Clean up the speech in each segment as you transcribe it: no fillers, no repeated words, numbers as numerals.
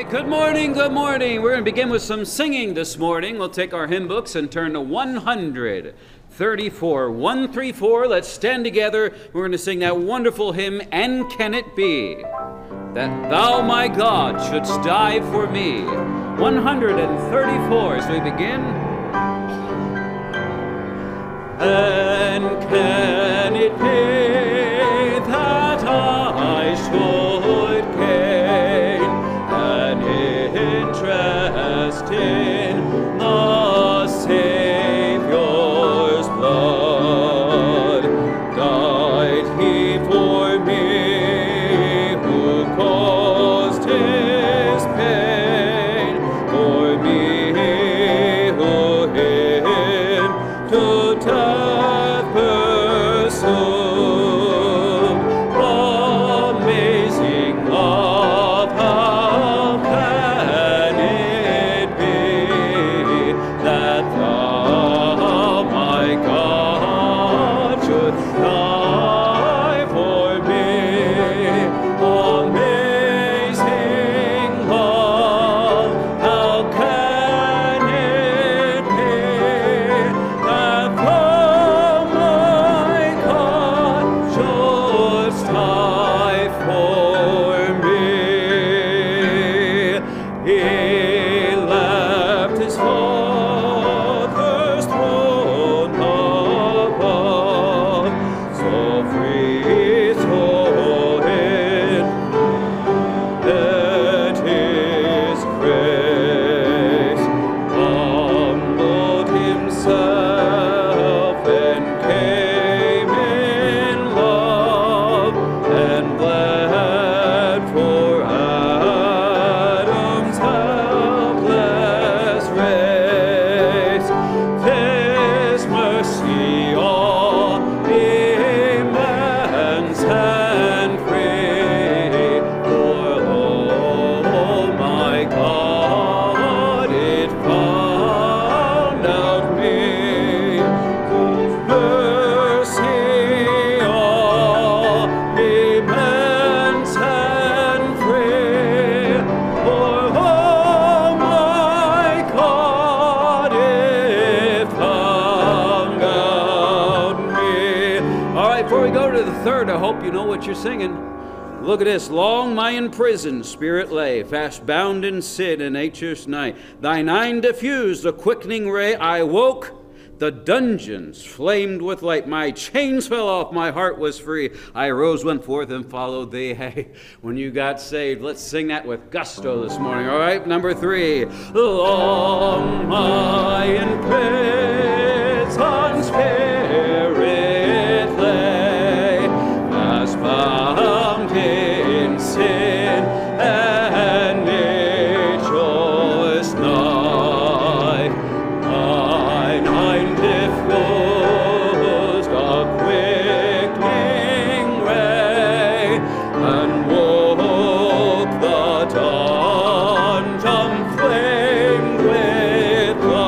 Good morning, good morning. We're going to begin with some singing this morning. We'll take our hymn books and turn to 134. 134, let's stand together. We're going to sing that wonderful hymn, And Can It Be That Thou, My God, Shouldst Die For Me. 134 as we begin. And can it be that I should gain an interest in the Savior's blood? Died he for me who caused his pain, for me who him to death pursued. Amazing love, how can it be that thou, my God, should die for me? Amazing love, how can it be that thou, my God, shouldst die for me? He left his Father's throne above, so free, so infinite his grace. Humbled himself and came in love, and bled for Adam's helpless race. His mercy all immense and free, for oh my God, it found out me. His mercy all immense and free, for oh my God, it found out me. All right, before we go to the third, I hope you know what you're singing. Look at this. Long my imprisoned spirit lay, fast bound in sin and nature's night. Thine eye diffused a quickening ray. I woke, the dungeons flamed with light. My chains fell off, my heart was free. I rose, went forth, and followed thee. Hey, when you got saved, let's sing that with gusto this morning, all right? Number 3. Long my imprisoned spirit lay, fast bound in sin and nature's night. Thine eye diffused a quickening ray, and woke the dungeon flamed with light.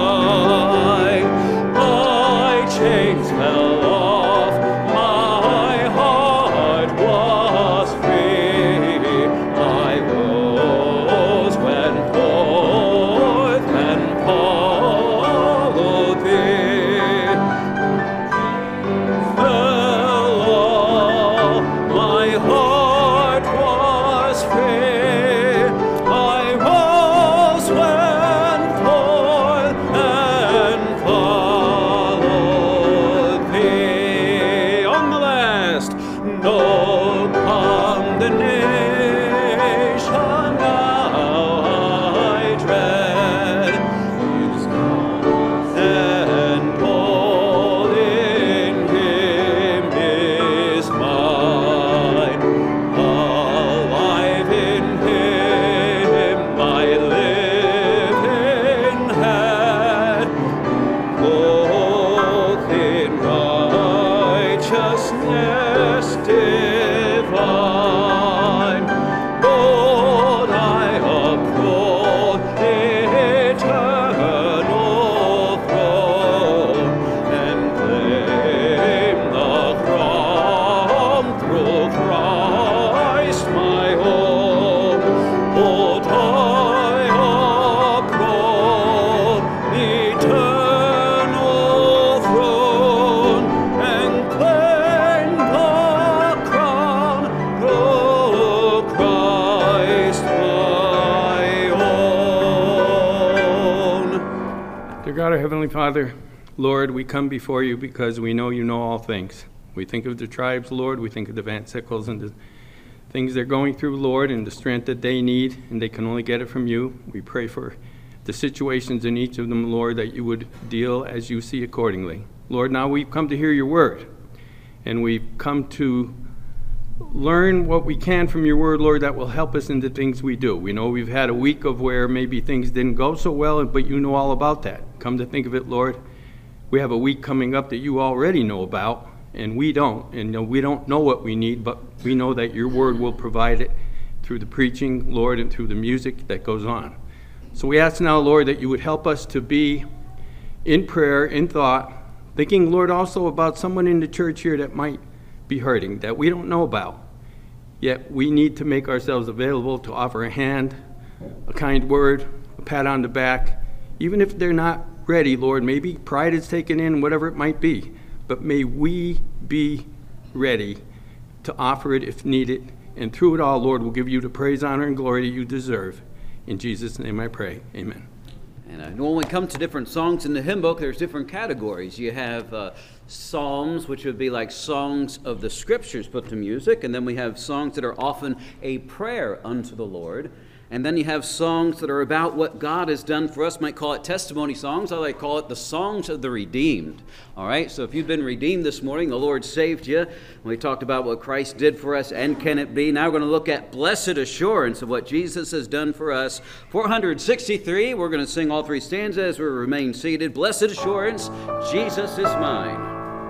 Dear God, our Heavenly Father, Lord, we come before you because we know you know all things. We think of the tribes, Lord. We think of the Van Sickles and the things they're going through, Lord, and the strength that they need, and they can only get it from you. We pray for the situations in each of them, Lord, that you would deal as you see accordingly. Lord, now we've come to hear your word, and we've come to learn what we can from your word, Lord, that will help us in the things we do. We know we've had a week of where maybe things didn't go so well, but you know all about that. Come to think of it, Lord, we have a week coming up that you already know about, and we don't. And we don't know what we need, but we know that your word will provide it through the preaching, Lord, and through the music that goes on. So we ask now, Lord, that you would help us to be in prayer, in thought, thinking, Lord, also about someone in the church here that might be hurting, that we don't know about. Yet we need to make ourselves available to offer a hand, a kind word, a pat on the back, even if they're not ready, Lord. Maybe pride is taken in, whatever it might be. But may we be ready to offer it if needed. And through it all, Lord, we'll give you the praise, honor, and glory that you deserve. In Jesus' name I pray. Amen. And when we come to different songs in the hymn book, there's different categories. You have psalms, which would be like songs of the scriptures put to music. And then we have songs that are often a prayer unto the Lord. And then you have songs that are about what God has done for us. Might call it testimony songs. I like to call it the songs of the redeemed. All right, so if you've been redeemed this morning, the Lord saved you. We talked about what Christ did for us, and can it be? Now we're going to look at blessed assurance of what Jesus has done for us. 463, we're going to sing all three stanzas as we remain seated. Blessed assurance, Jesus is mine.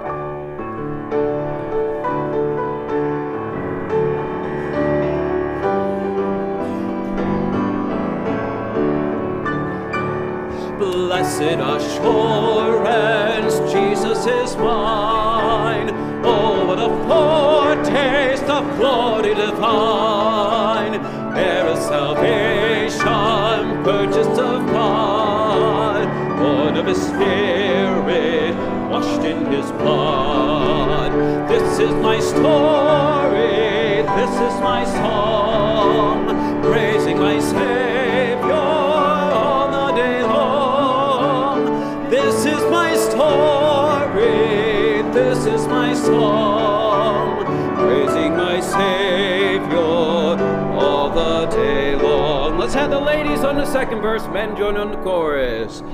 Blessed assurance, Jesus is mine. Oh, what a foretaste of glory divine. There is salvation, purchased of God, born of his Spirit, washed in his blood. This is my story, this is my song, praising my Savior all the day long. This is my story, this is my song, praising my Savior all the day long. Let's have the ladies on the second verse, men join on the chorus.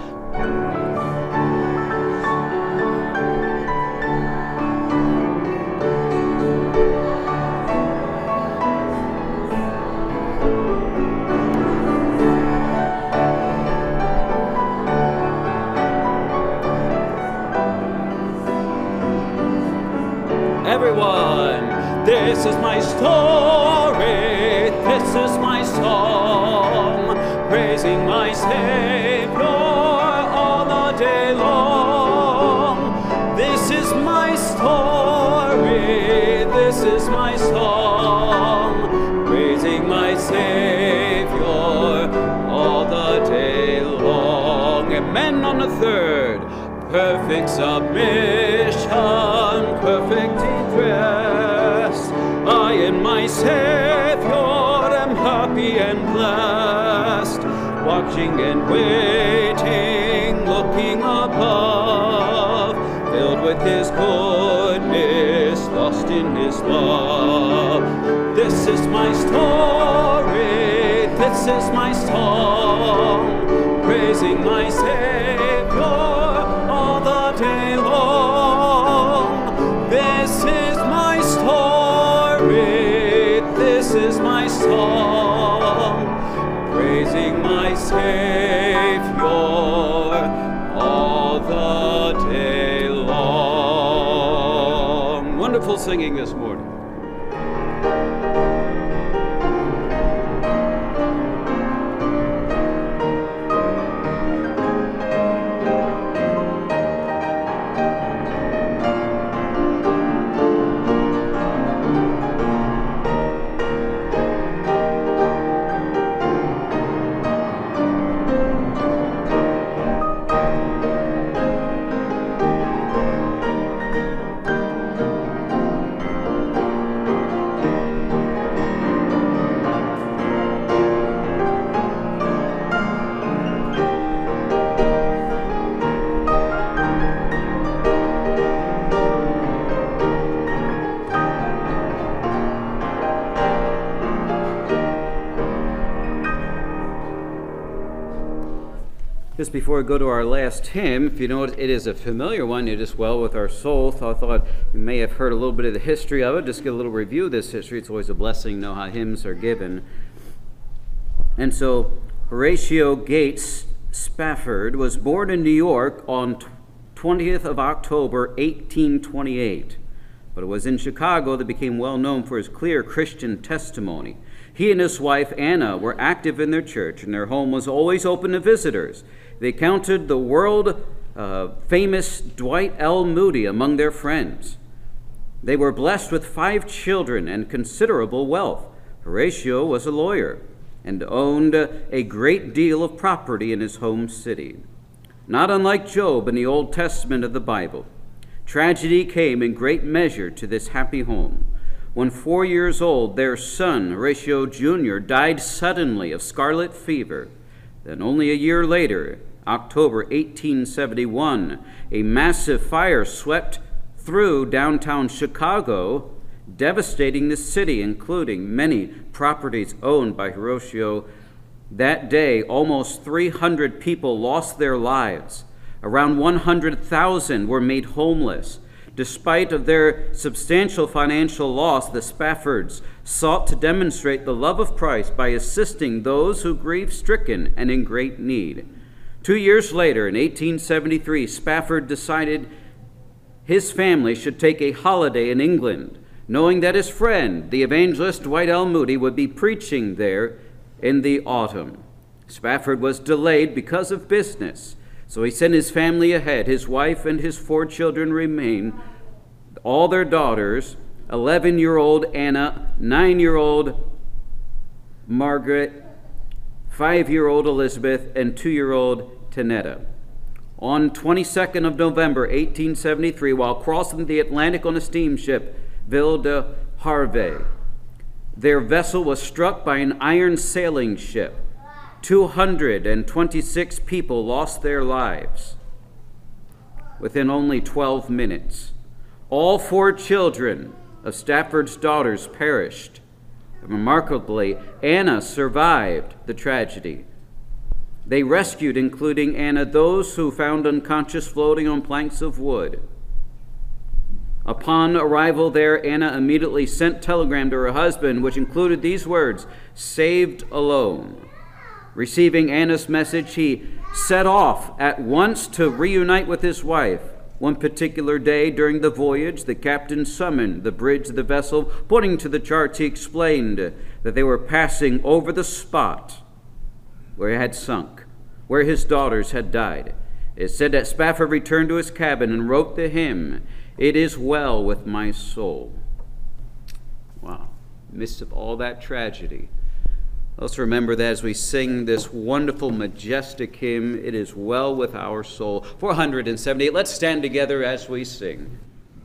Everyone, this is my story, this is my song, praising my Savior all the day long. This is my story, this is my song, praising my Savior all the day long. And men on the third, perfect submission, perfect interest. I in my Savior am happy and blessed, watching and waiting, looking above, filled with his goodness, lost in his love. This is my story, this is my song, praising my Savior all the day long. This is my story, this is my song, praising my Savior all the day long. Wonderful singing this morning. just before we go to our last hymn, if you know it is a familiar one, it is well with our soul. So I thought you may have heard a little bit of the history of it. Just get a little review of this history. It's always a blessing to know how hymns are given. And so Horatio Gates Spafford was born in New York on 20th of October, 1828. But it was in Chicago that became well known for his clear Christian testimony. He and his wife, Anna, were active in their church, and their home was always open to visitors. They counted the world-famous Dwight L. Moody among their friends. They were blessed with 5 children and considerable wealth. Horatio was a lawyer and owned a great deal of property in his home city. Not unlike Job in the Old Testament of the Bible, tragedy came in great measure to this happy home. When 4 years old, their son, Horatio Jr., died suddenly of scarlet fever. Then only a year later, October 1871, a massive fire swept through downtown Chicago, devastating the city, including many properties owned by Horatio. That day, almost 300 people lost their lives. Around 100,000 were made homeless. Despite of their substantial financial loss, the Spaffords sought to demonstrate the love of Christ by assisting those who grief-stricken and in great need. 2 years later, in 1873, Spafford decided his family should take a holiday in England, knowing that his friend, the evangelist Dwight L. Moody, would be preaching there in the autumn. Spafford was delayed because of business, so he sent his family ahead. His wife and his 4 children remain, all their daughters, 11-year-old Anna, 9-year-old Margaret, 5-year-old Elizabeth, and 2-year-old Tanetta. On 22nd of November, 1873, while crossing the Atlantic on a steamship, Ville de Harvey, their vessel was struck by an iron sailing ship. 226 people lost their lives within only 12 minutes. All 4 children of Spafford's daughters perished. Remarkably, Anna survived the tragedy. They rescued, including Anna, those who found unconscious floating on planks of wood. Upon arrival there, Anna immediately sent a telegram to her husband, which included these words, "Saved alone." Receiving Anna's message, he set off at once to reunite with his wife. One particular day during the voyage, the captain summoned the bridge of the vessel. Pointing to the charts, he explained that they were passing over the spot where it had sunk, where his daughters had died. It said that Spafford returned to his cabin and wrote the hymn, "It is well with my soul." Wow. Midst of all that tragedy, let's remember that as we sing this wonderful, majestic hymn, "It is well with our soul." 478. Let's stand together as we sing.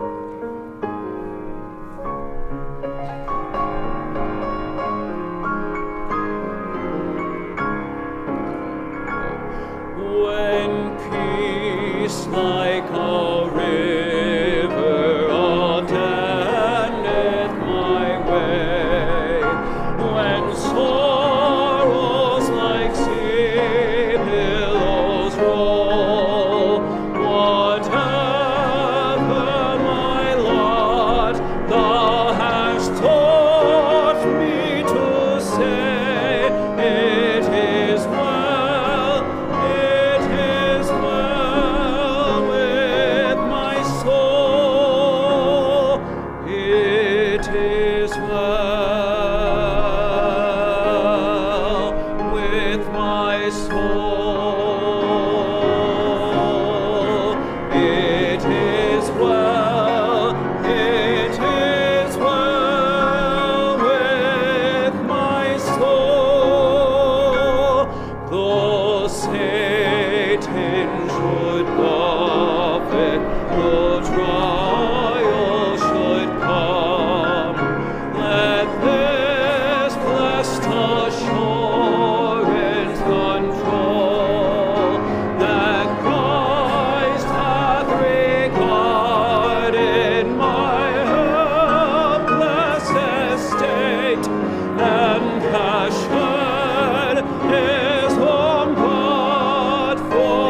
When peace like a river attendeth my way, when sorrows like sea billows roll, whatever my lot, thou hast taught me to say, it is well with my soul. It is well with my soul. It is well, it is well with my soul. Though Satan should buffet, though trial should come, let this blessed assurance control, that Christ hath regarded my helpless estate, and has shed his own blood for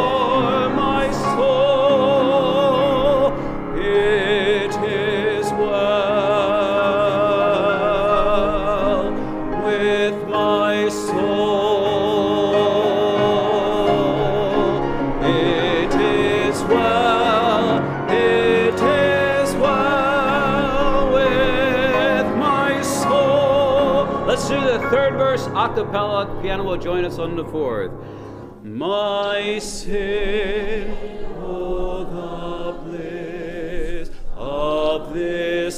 well, it is well with my soul. Let's do the third verse a cappella. The piano will join us on the fourth. My sin, oh, the bliss of this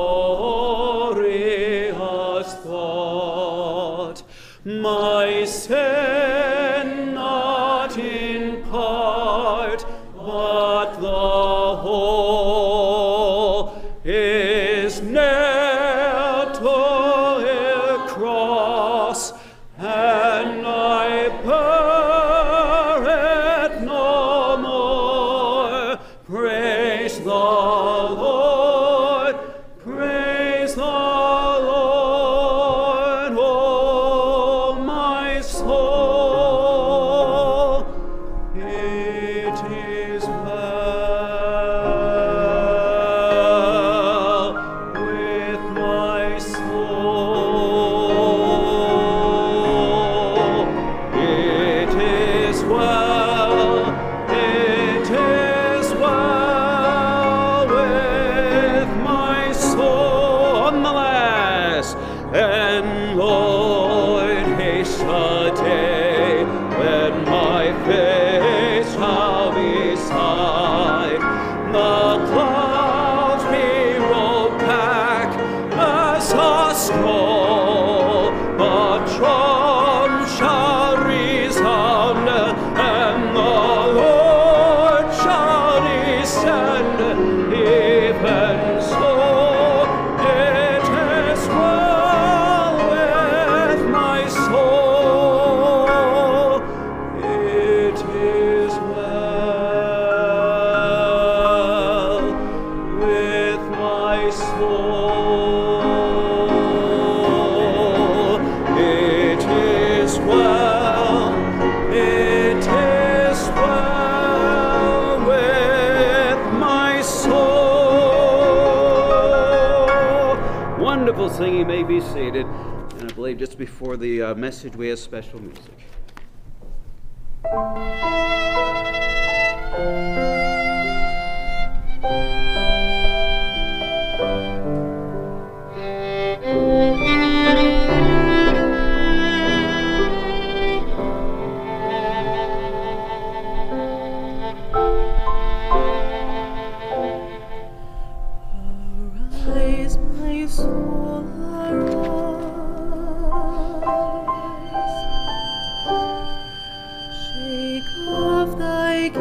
glorious thought. My sin, not in part, but the whole, is nailed to a cross, and I bear it no more. Praise the Lord, praise the Lord, oh my soul. It is well with my soul. It is well, it is well with my soul. On the last, and Lord, haste the day when my face shall be sight. The clouds be rolled back as a scroll. The trump shall resound, and the Lord shall descend. Even so, it is well with my soul. It is well with my soul. It is well, it is well with my soul. Wonderful singing. You may be seated. And I believe just before the message, we have special music. Arise, my soul, arise. Shake off thy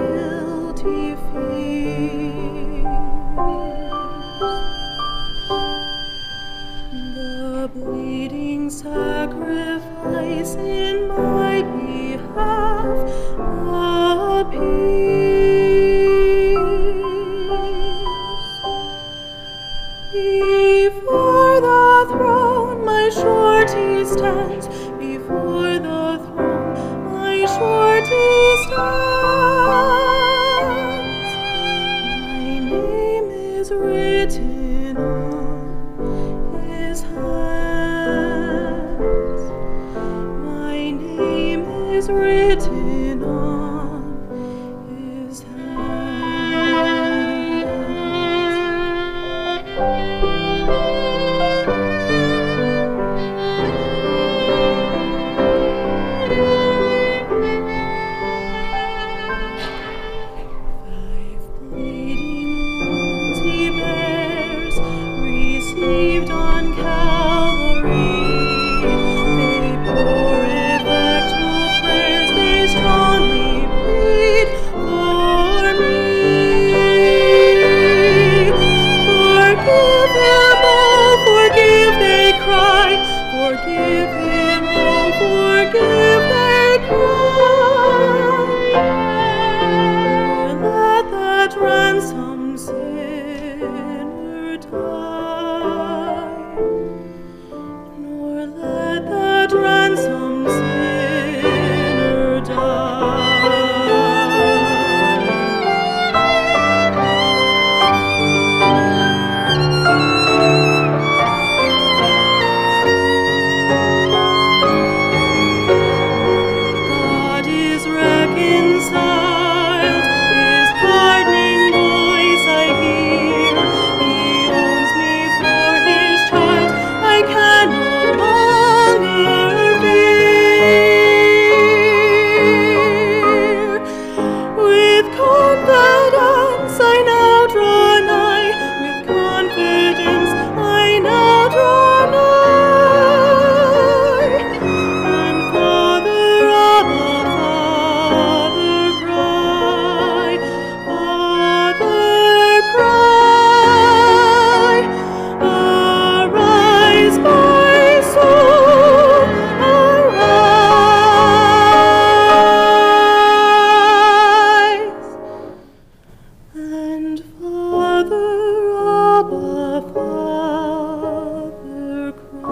And Father, Abba, Father,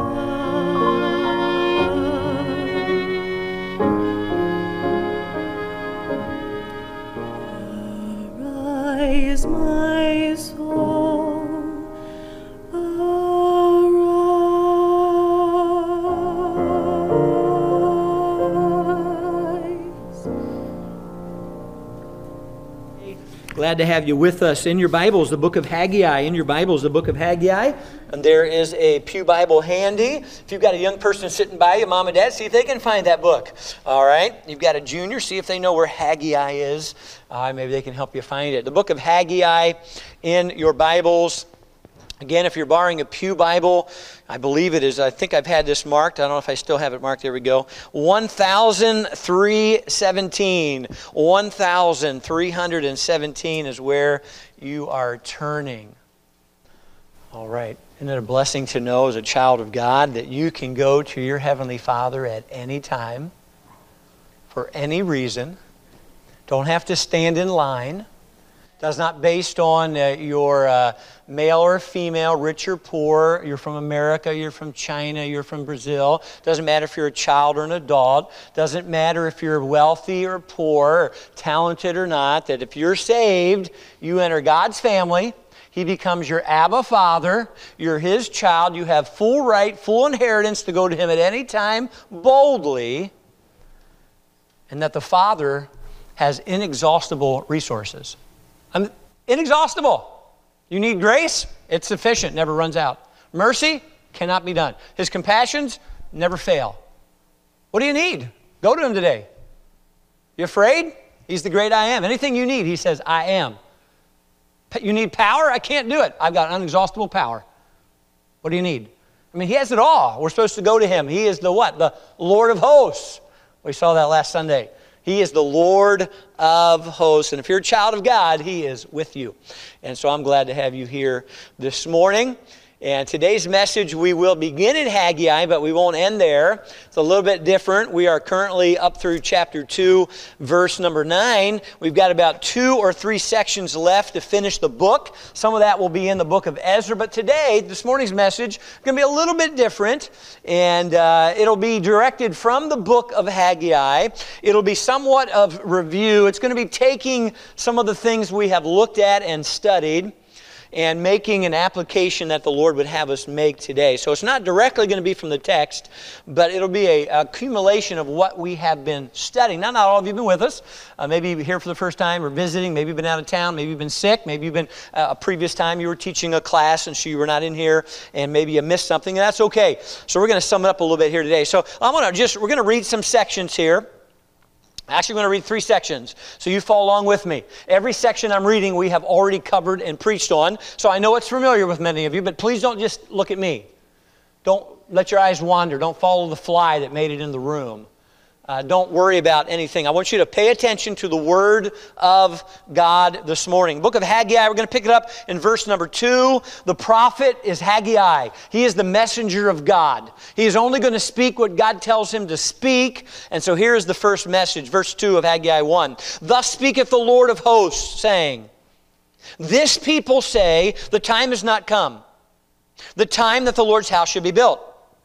cry. Arise, my soul, arise. Glad to have you with us. In your Bibles, the book of Haggai. In your Bibles, the book of Haggai. And there is a pew Bible handy. If you've got a young person sitting by you, mom and dad, see if they can find that book. All right? You've got a junior, see if they know where Haggai is. Maybe they can help you find it. The book of Haggai in your Bibles. Again, if you're borrowing a pew Bible, I believe it is, I think I've had this marked. I don't know if I still have it marked. There we go. 1317. 1317 is where you are turning. All right. Isn't it a blessing to know as a child of God that you can go to your Heavenly Father at any time, for any reason. Don't have to stand in line. That's not based on your male or female, rich or poor. You're from America, you're from China, you're from Brazil. Doesn't matter if you're a child or an adult. Doesn't matter if you're wealthy or poor, or talented or not. That if you're saved, you enter God's family. He becomes your Abba Father. You're His child. You have full right, full inheritance to go to Him at any time boldly. And that the Father has inexhaustible resources. Inexhaustible. You need grace? It's sufficient, never runs out. Mercy cannot be done. His compassions never fail. What do you need? Go to Him today. You afraid? He's the great I am. Anything you need, He says, I am. You need power? I can't do it. I've got inexhaustible power. What do you need? I mean, He has it all. We're supposed to go to Him. He is the what? The Lord of hosts. We saw that last Sunday. He is the Lord of hosts. And if you're a child of God, He is with you. And so I'm glad to have you here this morning. And today's message, we will begin in Haggai, but we won't end there. It's a little bit different. We are currently up through chapter 2, verse number 9. We've got about 2 or 3 sections left to finish the book. Some of that will be in the book of Ezra. But today, this morning's message, is going to be a little bit different. And it'll be directed from the book of Haggai. It'll be somewhat of review. It's going to be taking some of the things we have looked at and studied and making an application that the Lord would have us make today. So it's not directly going to be from the text, but it'll be an accumulation of what we have been studying. Now, not all of you have been with us. Maybe you're here for the first time or visiting. Maybe you've been out of town. Maybe you've been sick. Maybe you've been a previous time you were teaching a class and so you were not in here and maybe you missed something. And that's okay. So we're going to sum it up a little bit here today. So we're going to read some sections here. Actually, I'm going to read 3 sections, so you follow along with me. Every section I'm reading, we have already covered and preached on, so I know it's familiar with many of you, but please don't just look at me. Don't let your eyes wander. Don't follow the fly that made it in the room. Don't worry about anything. I want you to pay attention to the Word of God this morning. Book of Haggai, we're going to pick it up in verse number 2. The prophet is Haggai. He is the messenger of God. He is only going to speak what God tells him to speak. And so here is the first message, verse 2 of Haggai 1. Thus speaketh the Lord of hosts, saying, This people say, the time is not come, the time that the Lord's house should be built.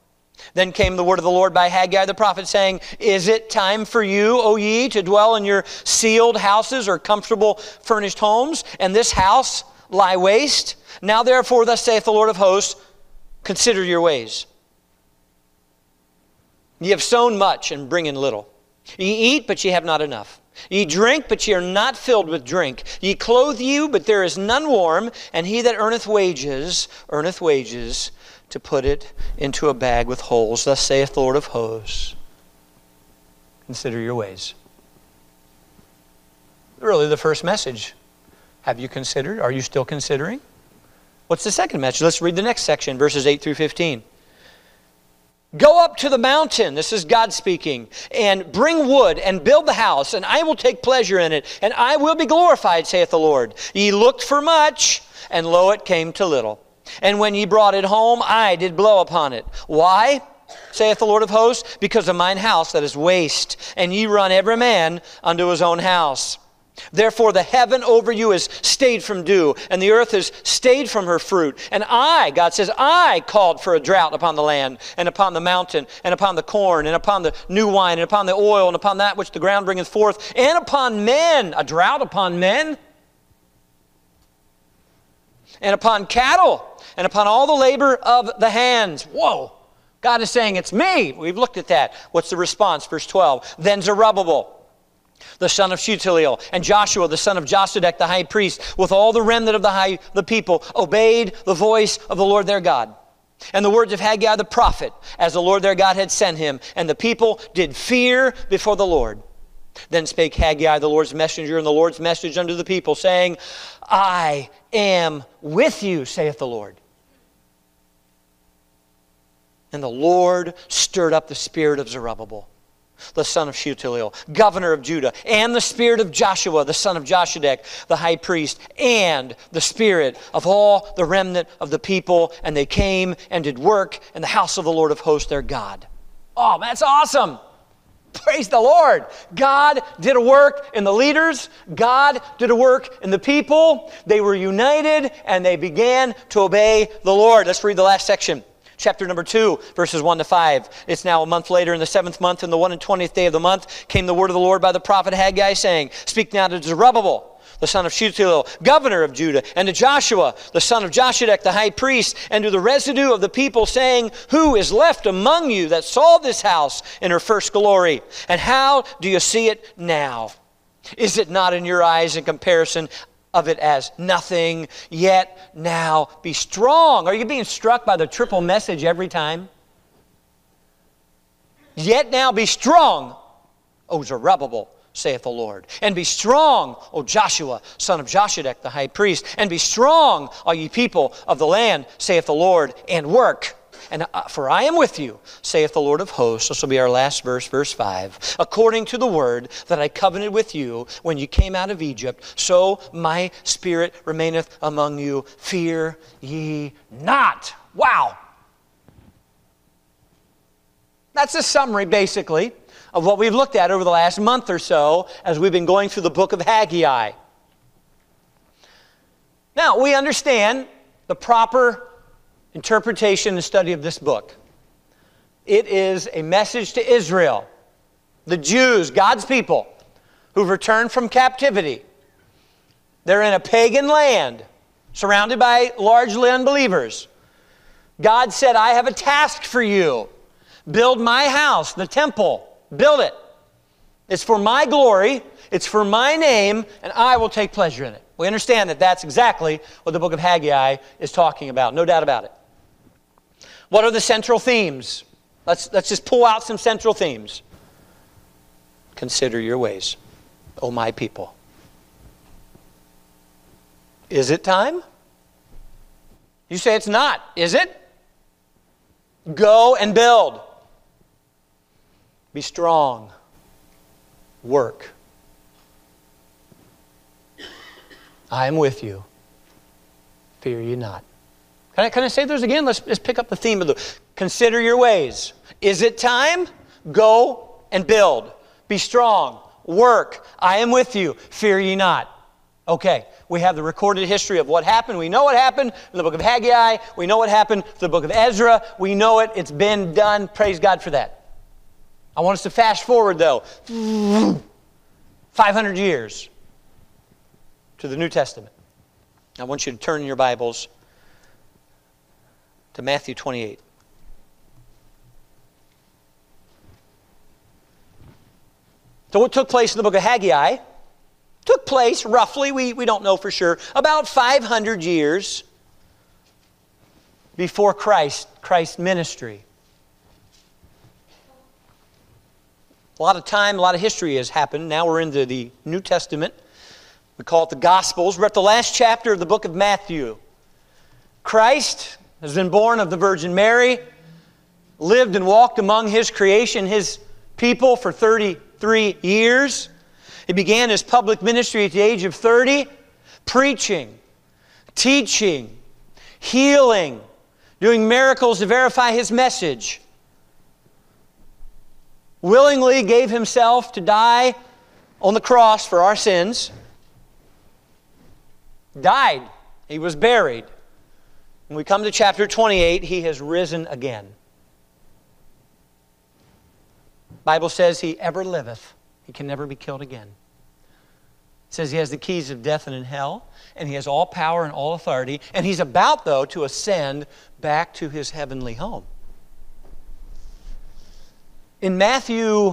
Then came the word of the Lord by Haggai the prophet, saying, Is it time for you, O ye, to dwell in your sealed houses or comfortable furnished homes, and this house lie waste? Now therefore, thus saith the Lord of hosts, consider your ways. Ye have sown much and bring in little. Ye eat, but ye have not enough. Ye drink, but ye are not filled with drink. Ye clothe you, but there is none warm, and he that earneth wages, to put it into a bag with holes. Thus saith the Lord of hosts, consider your ways. Really the first message. Have you considered? Are you still considering? What's the second message? Let's read the next section, verses 8 through 15. Go up to the mountain, this is God speaking, and bring wood and build the house, and I will take pleasure in it, and I will be glorified, saith the Lord. Ye looked for much, and lo, it came to little. And when ye brought it home, I did blow upon it. Why, saith the Lord of hosts? Because of mine house that is waste, and ye run every man unto his own house. Therefore the heaven over you is stayed from dew, and the earth is stayed from her fruit. And I, God says, I called for a drought upon the land, and upon the mountain, and upon the corn, and upon the new wine, and upon the oil, and upon that which the ground bringeth forth, and upon men, a drought upon men, and upon cattle, and upon all the labor of the hands. Whoa! God is saying, it's me. We've looked at that. What's the response? Verse 12. Then Zerubbabel, the son of Shealtiel, and Joshua, the son of Josedek, the high priest, with all the remnant of the people, obeyed the voice of the Lord their God, and the words of Haggai the prophet, as the Lord their God had sent him. And the people did fear before the Lord. Then spake Haggai, the Lord's messenger, and the Lord's message unto the people, saying, I am with you, saith the Lord. And the Lord stirred up the spirit of Zerubbabel, the son of Shealtiel, governor of Judah, and the spirit of Joshua, the son of Josedek, the high priest, and the spirit of all the remnant of the people. And they came and did work in the house of the Lord of hosts their God. Oh, that's awesome. Praise the Lord. God did a work in the leaders. God did a work in the people. They were united and they began to obey the Lord. Let's read the last section. Chapter number 2, verses 1 to 5. It's now a month later, in the 7th month, in the 21st day of the month, came the word of the Lord by the prophet Haggai, saying, Speak now to Zerubbabel, the son of Shealtiel, governor of Judah, and to Joshua, the son of Josedek, the high priest, and to the residue of the people, saying, Who is left among you that saw this house in her first glory? And how do you see it now? Is it not in your eyes in comparison of it as nothing? Yet now be strong. Are you being struck by the triple message every time? Yet now be strong, O Zerubbabel, saith the Lord. And be strong, O Joshua, son of Josedek, the high priest. And be strong, all ye people of the land, saith the Lord, and work. And for I am with you, saith the Lord of hosts. This will be our last verse, verse 5. According to the word that I covenanted with you when you came out of Egypt, so my spirit remaineth among you. Fear ye not. Wow. That's a summary, basically, of what we've looked at over the last month or so as we've been going through the book of Haggai. Now, we understand the proper interpretation and study of this book. It is a message to Israel, the Jews, God's people, who've returned from captivity. They're in a pagan land, surrounded by largely unbelievers. God said, I have a task for you. Build my house, the temple. Build it. It's for my glory, it's for my name, and I will take pleasure in it. We understand that that's exactly what the book of Haggai is talking about, no doubt about it. What are the central themes? Let's just pull out some central themes. Consider your ways, O my people. Is it time? You say it's not, is it? Go and build. Be strong. Work. I am with you. Fear ye not. Can I say those again? Let's pick up the theme of the consider your ways. Is it time? Go and build. Be strong. Work. I am with you. Fear ye not. Okay, we have the recorded history of what happened. We know what happened in the book of Haggai. We know what happened in the book of Ezra. We know it. It's been done. Praise God for that. I want us to fast forward, though, 500 years to the New Testament. I want you to turn in your Bibles to Matthew 28. So what took place in the book of Haggai took place roughly, we don't know for sure, about 500 years before Christ's ministry. A lot of time, a lot of history has happened. Now we're into the New Testament. We call it the Gospels. We're at the last chapter of the book of Matthew. Christ has been born of the Virgin Mary, lived and walked among His creation, His people, for 33 years. He began His public ministry at the age of 30, preaching, teaching, healing, doing miracles to verify His message. Willingly gave Himself to die on the cross for our sins, died. He was buried. When we come to chapter 28, he has risen again. The Bible says he ever liveth. He can never be killed again. It says he has the keys of death and in hell, and he has all power and all authority, and he's about, though, to ascend back to his heavenly home. In Matthew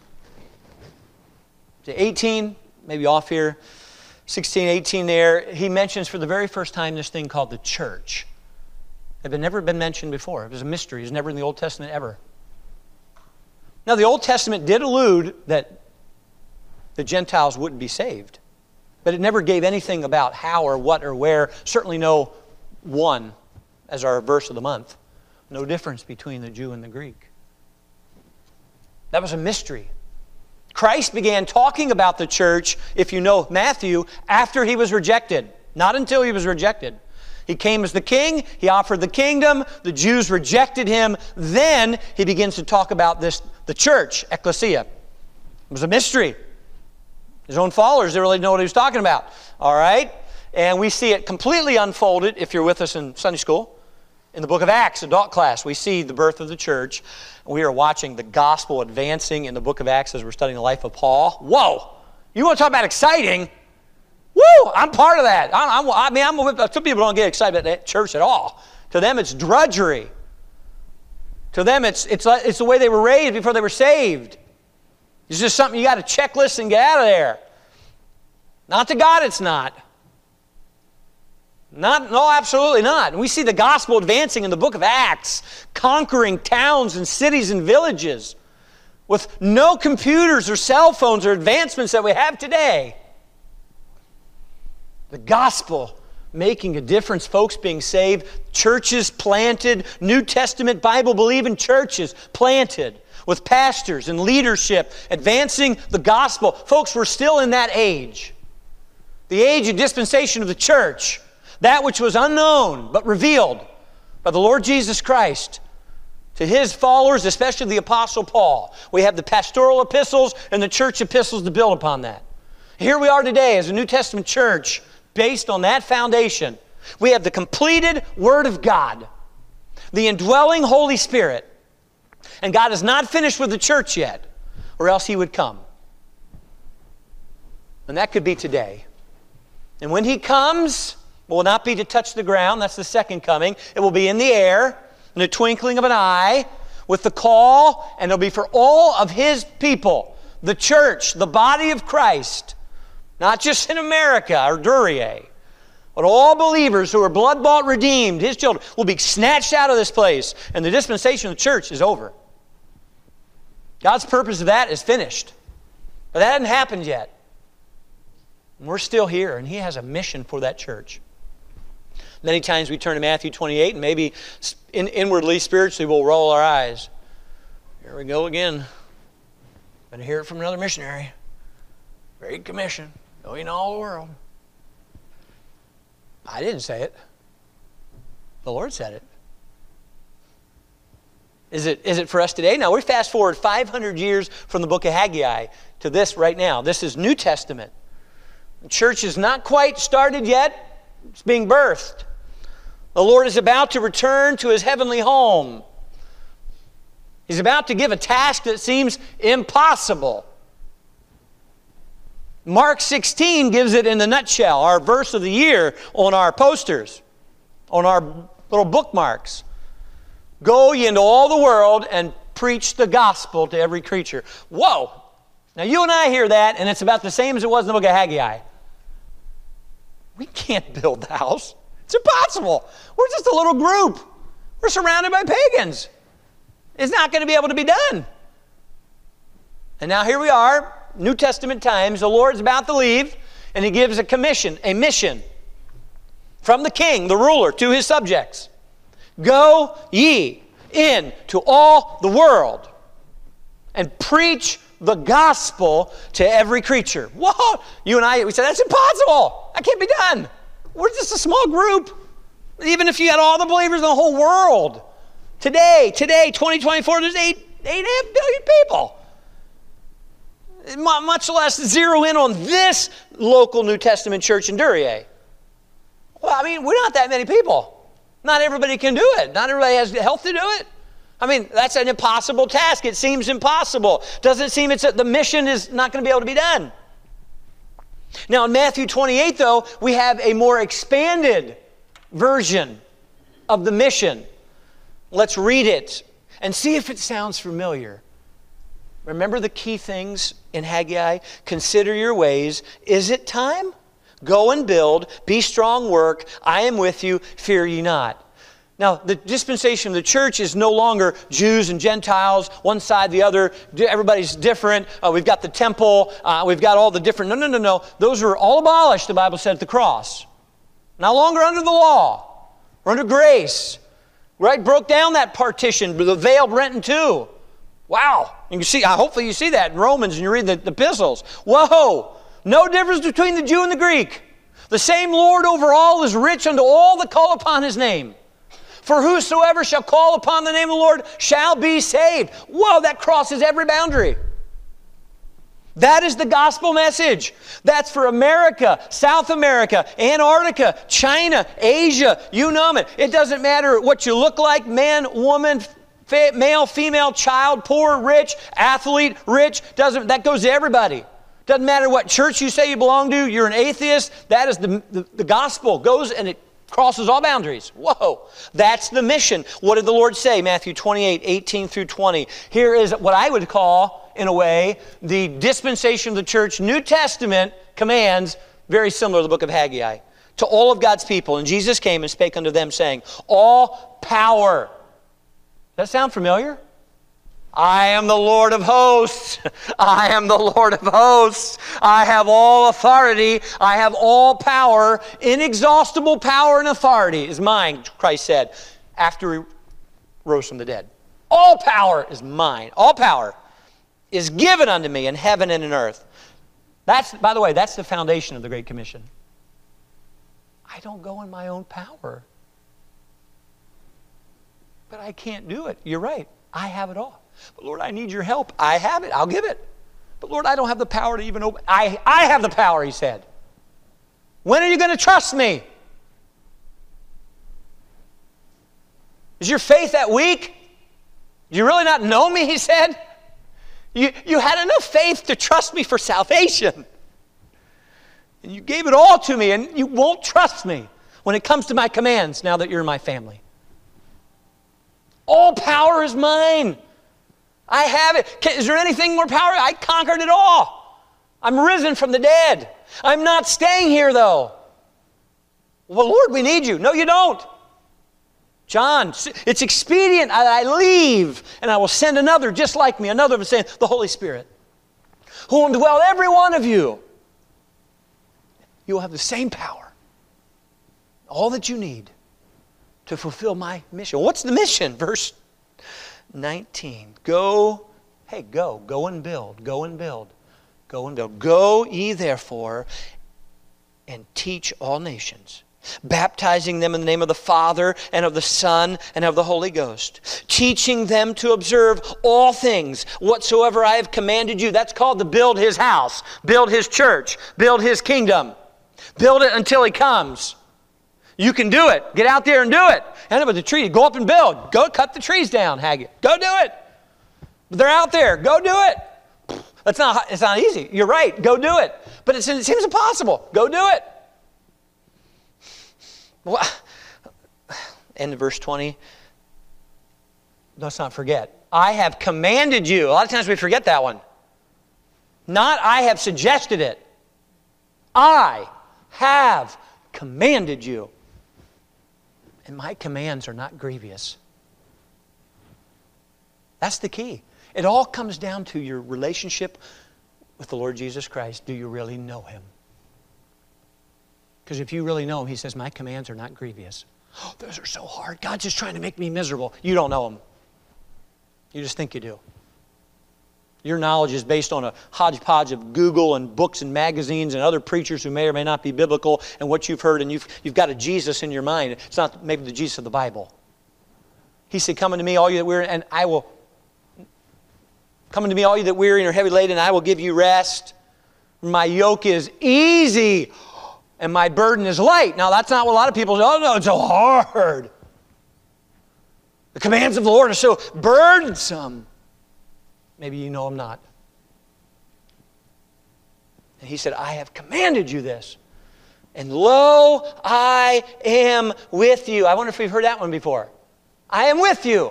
18, maybe off here, 16, 18 there, he mentions for the very first time this thing called the church. It had never been mentioned before. It was a mystery. It was never in the Old Testament ever. Now, the Old Testament did allude that the Gentiles wouldn't be saved. But it never gave anything about how or what or where. Certainly no one as our verse of the month. No difference between the Jew and the Greek. That was a mystery. Christ began talking about the church, if you know Matthew, after he was rejected. Not until he was rejected. He came as the king. He offered the kingdom. The Jews rejected him. Then he begins to talk about the church, ecclesia. It was a mystery. His own followers didn't really know what he was talking about. All right? And we see it completely unfolded, if you're with us in Sunday school, in the book of Acts, adult class. We see the birth of the church. We are watching the gospel advancing in the book of Acts as we're studying the life of Paul. Whoa! You want to talk about exciting? Woo! I'm part of that. Some people don't get excited about church at all. To them, it's drudgery. To them, it's the way they were raised before they were saved. It's just something you got to checklist and get out of there. Not to God, it's not. No, absolutely not. And we see the gospel advancing in the book of Acts, conquering towns and cities and villages with no computers or cell phones or advancements that we have today. The gospel making a difference, folks being saved, churches planted, New Testament Bible-believing churches planted, with pastors and leadership, advancing the gospel. Folks, we're still in that age. The age of dispensation of the church. That which was unknown, but revealed by the Lord Jesus Christ to his followers, especially the Apostle Paul. We have the pastoral epistles and the church epistles to build upon that. Here we are today as a New Testament church based on that foundation. We have the completed Word of God, the indwelling Holy Spirit. And God is not finished with the church yet, or else he would come. And that could be today. And when he comes, it will not be to touch the ground. That's the second coming. It will be in the air, in the twinkling of an eye, with the call, and it'll be for all of his people, the church, the body of Christ, not just in America or Duryea, but all believers who are blood-bought, redeemed, his children, will be snatched out of this place, and the dispensation of the church is over. God's purpose of that is finished. But that hasn't happened yet. And we're still here, and he has a mission for that church. Many times we turn to Matthew 28, and maybe inwardly, spiritually, we'll roll our eyes. Here we go again. Going to hear it from another missionary. Great Commission. Going all the world. I didn't say it. The Lord said it. Is it for us today? Now, we fast forward 500 years from the book of Haggai to this right now. This is New Testament. The church is not quite started yet. It's being birthed. The Lord is about to return to his heavenly home. He's about to give a task that seems impossible. Mark 16 gives it in the nutshell, our verse of the year on our posters, on our little bookmarks. Go ye into all the world and preach the gospel to every creature. Whoa! Now you and I hear that, and it's about the same as it was in the book of Haggai. We can't build the house. It's impossible. We're just a little group. We're surrounded by pagans. It's not going to be able to be done. And now here we are, New Testament times. The Lord's about to leave, and he gives a commission, a mission from the king, the ruler, to his subjects. Go ye into all the world and preach the gospel to every creature. Whoa! You and I, we said, that's impossible. That can't be done. We're just a small group. Even if you had all the believers in the whole world. Today, 2024, there's 8.5 billion people. Much less zero in on this local New Testament church in Duryea. Well, I mean, we're not that many people. Not everybody can do it. Not everybody has the health to do it. I mean, that's an impossible task. It seems impossible. Doesn't seem the mission is not going to be able to be done. Now, in Matthew 28, though, we have a more expanded version of the mission. Let's read it and see if it sounds familiar. Remember the key things in Haggai? Consider your ways. Is it time? Go and build. Be strong, work. I am with you. Fear ye not. Now, the dispensation of the church is no longer Jews and Gentiles, one side, the other. Everybody's different. We've got the temple. We've got all the different... No. Those are all abolished, the Bible said, at the cross. No longer under the law. We're under grace. Right? Broke down that partition, the veil rent in two. Wow. You can see, hopefully you see that in Romans and you read the epistles. Whoa. No difference between the Jew and the Greek. The same Lord over all is rich unto all that call upon His name. For whosoever shall call upon the name of the Lord shall be saved. Whoa, that crosses every boundary. That is the gospel message. That's for America, South America, Antarctica, China, Asia, you name it. It doesn't matter what you look like, man, woman, male, female, child, poor, rich, athlete, rich. That goes to everybody. Doesn't matter what church you say you belong to, you're an atheist. That is the gospel. Goes and it crosses all boundaries. Whoa. That's the mission. What did the Lord say? Matthew 28, 18 through 20. Here is what I would call, in a way, the dispensation of the church. New Testament commands, very similar to the book of Haggai, to all of God's people. And Jesus came and spake unto them, saying, all power. Does that sound familiar? I am the Lord of hosts. I am the Lord of hosts. I have all authority. I have all power. Inexhaustible power and authority is mine, Christ said, after He rose from the dead. All power is mine. All power is given unto me in heaven and in earth. By the way, that's the foundation of the Great Commission. I don't go in my own power. But I can't do it. You're right. I have it all. But Lord, I need your help. I have it. I'll give it. But Lord, I don't have the power to even open. I have the power, He said. When are you going to trust me? Is your faith that weak? Do you really not know me, He said? You had enough faith to trust me for salvation. And you gave it all to me, and you won't trust me when it comes to my commands now that you're in my family. All power is mine. I have it. Is there anything more power? I conquered it all. I'm risen from the dead. I'm not staying here, though. Well, Lord, we need you. No, you don't. John, it's expedient I leave, and I will send another just like me, another of us saying, the Holy Spirit, who will indwell every one of you. You will have the same power, all that you need to fulfill my mission. What's the mission? Verse 19. Go and build. Go and build. Go and build. Go ye therefore and teach all nations, baptizing them in the name of the Father and of the Son and of the Holy Ghost, teaching them to observe all things whatsoever I have commanded you. That's called to build His house, build His church, build His kingdom. Build it until He comes. You can do it. Get out there and do it. And with the tree, go up and build. Go cut the trees down, Haggai. Go do it. They're out there. Go do it. It's not easy. You're right. Go do it. But it seems impossible. Go do it. Well, end of verse 20. Let's not forget. I have commanded you. A lot of times we forget that one. Not I have suggested it. I have commanded you. And my commands are not grievous. That's the key. It all comes down to your relationship with the Lord Jesus Christ. Do you really know Him? Because if you really know Him, He says, my commands are not grievous. Oh, those are so hard. God's just trying to make me miserable. You don't know Him. You just think you do. Your knowledge is based on a hodgepodge of Google and books and magazines and other preachers who may or may not be biblical and what you've heard, and you've got a Jesus in your mind. It's not maybe the Jesus of the Bible. He said, come unto me, all you that weary, and I will... Come unto me, all you that weary and are heavy laden, and I will give you rest. My yoke is easy. and my burden is light. Now, that's not what a lot of people say. Oh, no, it's so hard. The commands of the Lord are so burdensome. Maybe you know I'm not. And he said, I have commanded you this. And lo, I am with you. I wonder if we've heard that one before. I am with you.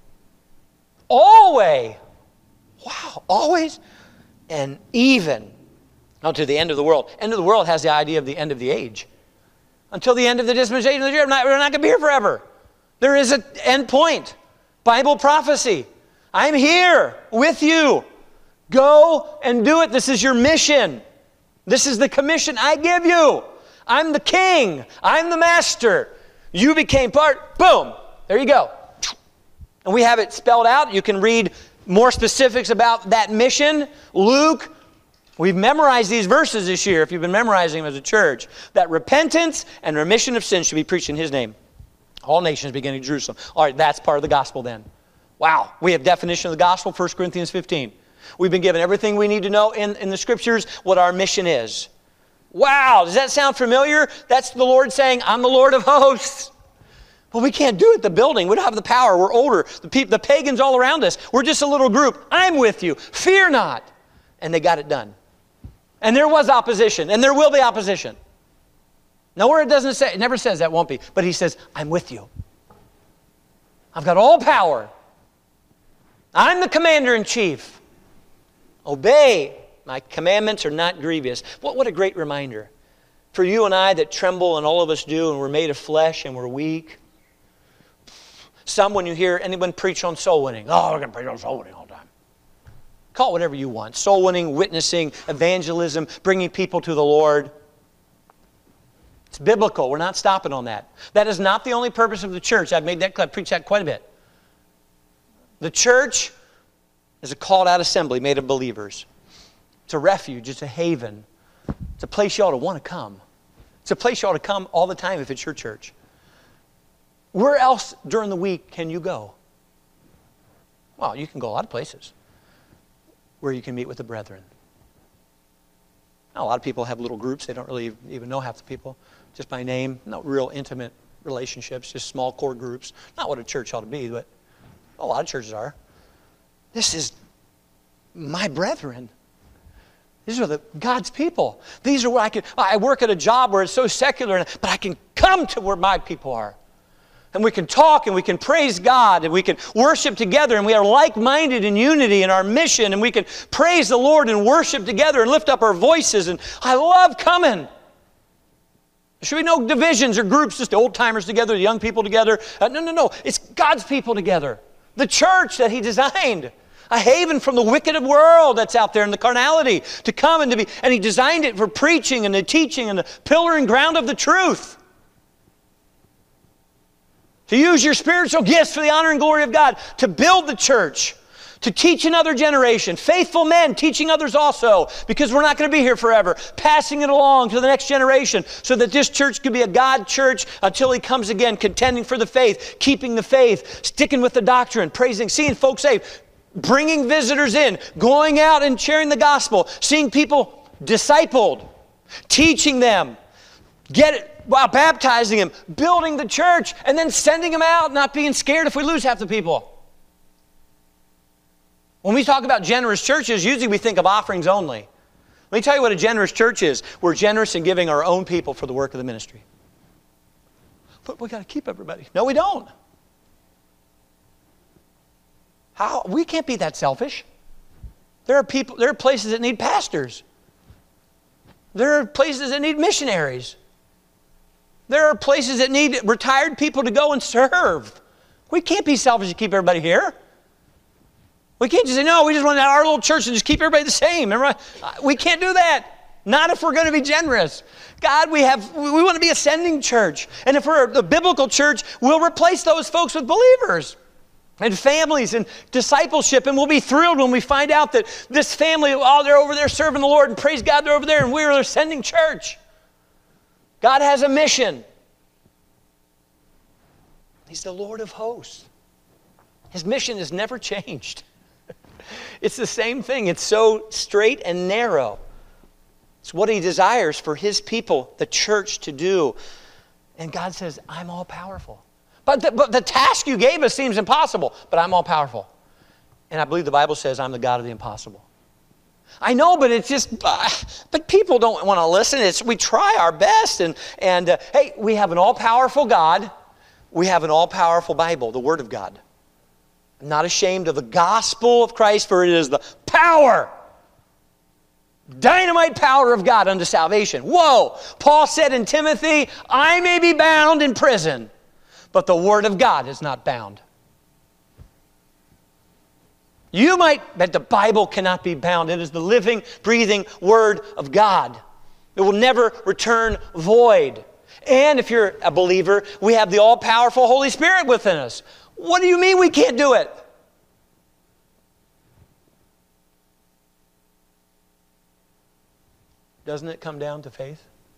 Always. Wow, always and even unto the end of the world. End of the world has the idea of the end of the age. Until the end of the dispensation of the year. We're not going to be here forever. There is an end point. Bible prophecy. I'm here with you. Go and do it. This is your mission. This is the commission I give you. I'm the king. I'm the master. You became part. Boom. There you go. And we have it spelled out. You can read more specifics about that mission. Luke. We've memorized these verses this year, if you've been memorizing them as a church, that repentance and remission of sins should be preached in His name. All nations beginning in Jerusalem. All right, that's part of the gospel then. Wow. We have definition of the gospel, 1 Corinthians 15. We've been given everything we need to know in the Scriptures, what our mission is. Wow. Does that sound familiar? That's the Lord saying, I'm the Lord of hosts. Well, we can't do it. The building. We don't have the power. We're older. The pagans all around us. We're just a little group. I'm with you. Fear not. And they got it done. And there was opposition. And there will be opposition. Nowhere it doesn't say, it never says that won't be. But He says, I'm with you. I've got all power. I'm the commander-in-chief. Obey. My commandments are not grievous. What a great reminder. For you and I that tremble, and all of us do, and we're made of flesh and we're weak. Some, when you hear anyone preach on soul winning, oh, we're going to preach on soul winning all the time. Call it whatever you want. Soul winning, witnessing, evangelism, bringing people to the Lord. It's biblical. We're not stopping on that. That is not the only purpose of the church. I've made that clear. I've preached that quite a bit. The church is a called out assembly made of believers. It's a refuge. It's a haven. It's a place you ought to want to come. It's a place you ought to come all the time if it's your church. Where else during the week can you go? Well, you can go a lot of places where you can meet with the brethren. Now, a lot of people have little groups. They don't really even know half the people just by name. No real intimate relationships, just small core groups. Not what a church ought to be, but a lot of churches are. This is my brethren. These are God's people. These are where I work at a job where it's so secular, but I can come to where my people are. And we can talk and we can praise God and we can worship together and we are like-minded in unity in our mission and we can praise the Lord and worship together and lift up our voices. And I love coming. There should be no divisions or groups, just the old-timers together, the young people together. No. It's God's people together. The church that He designed. A haven from the wicked world that's out there in the carnality to come and to be. And He designed it for preaching and the teaching and the pillar and ground of the truth. To use your spiritual gifts for the honor and glory of God. To build the church. To teach another generation. Faithful men teaching others also. Because we're not going to be here forever. Passing it along to the next generation. So that this church can be a God church until He comes again. Contending for the faith. Keeping the faith. Sticking with the doctrine. Praising. Seeing folks saved. Bringing visitors in. Going out and sharing the gospel. Seeing people discipled. Teaching them. Baptizing them, building the church, and then sending them out, not being scared if we lose half the people. When we talk about generous churches, usually we think of offerings only. Let me tell you what a generous church is. We're generous in giving our own people for the work of the ministry. But we got to keep everybody. No, we don't. How? We can't be that selfish. There are places that need pastors. There are places that need missionaries. There are places that need retired people to go and serve. We can't be selfish to keep everybody here. We can't just say, no, we just want our little church and just keep everybody the same. We can't do that. Not if we're going to be generous. God, we want to be a sending church. And if we're a biblical church, we'll replace those folks with believers and families and discipleship. And we'll be thrilled when we find out that this family, they're over there serving the Lord and praise God, they're over there and we're a sending church. God has a mission. He's the Lord of hosts. His mission has never changed. It's the same thing. It's so straight and narrow. It's what He desires for His people, the church, to do. And God says, I'm all powerful. But the task you gave us seems impossible, but I'm all powerful. And I believe the Bible says I'm the God of the impossible. I know, but it's just, but people don't want to listen. We try our best. And hey, we have an all-powerful God. We have an all-powerful Bible, the Word of God. I'm not ashamed of the gospel of Christ, for it is the power, dynamite power of God unto salvation. Whoa! Paul said in Timothy, I may be bound in prison, but the Word of God is not bound. You might, but the Bible cannot be bound. It is the living, breathing Word of God. It will never return void. And if you're a believer, we have the all-powerful Holy Spirit within us. What do you mean we can't do it? Doesn't it come down to faith?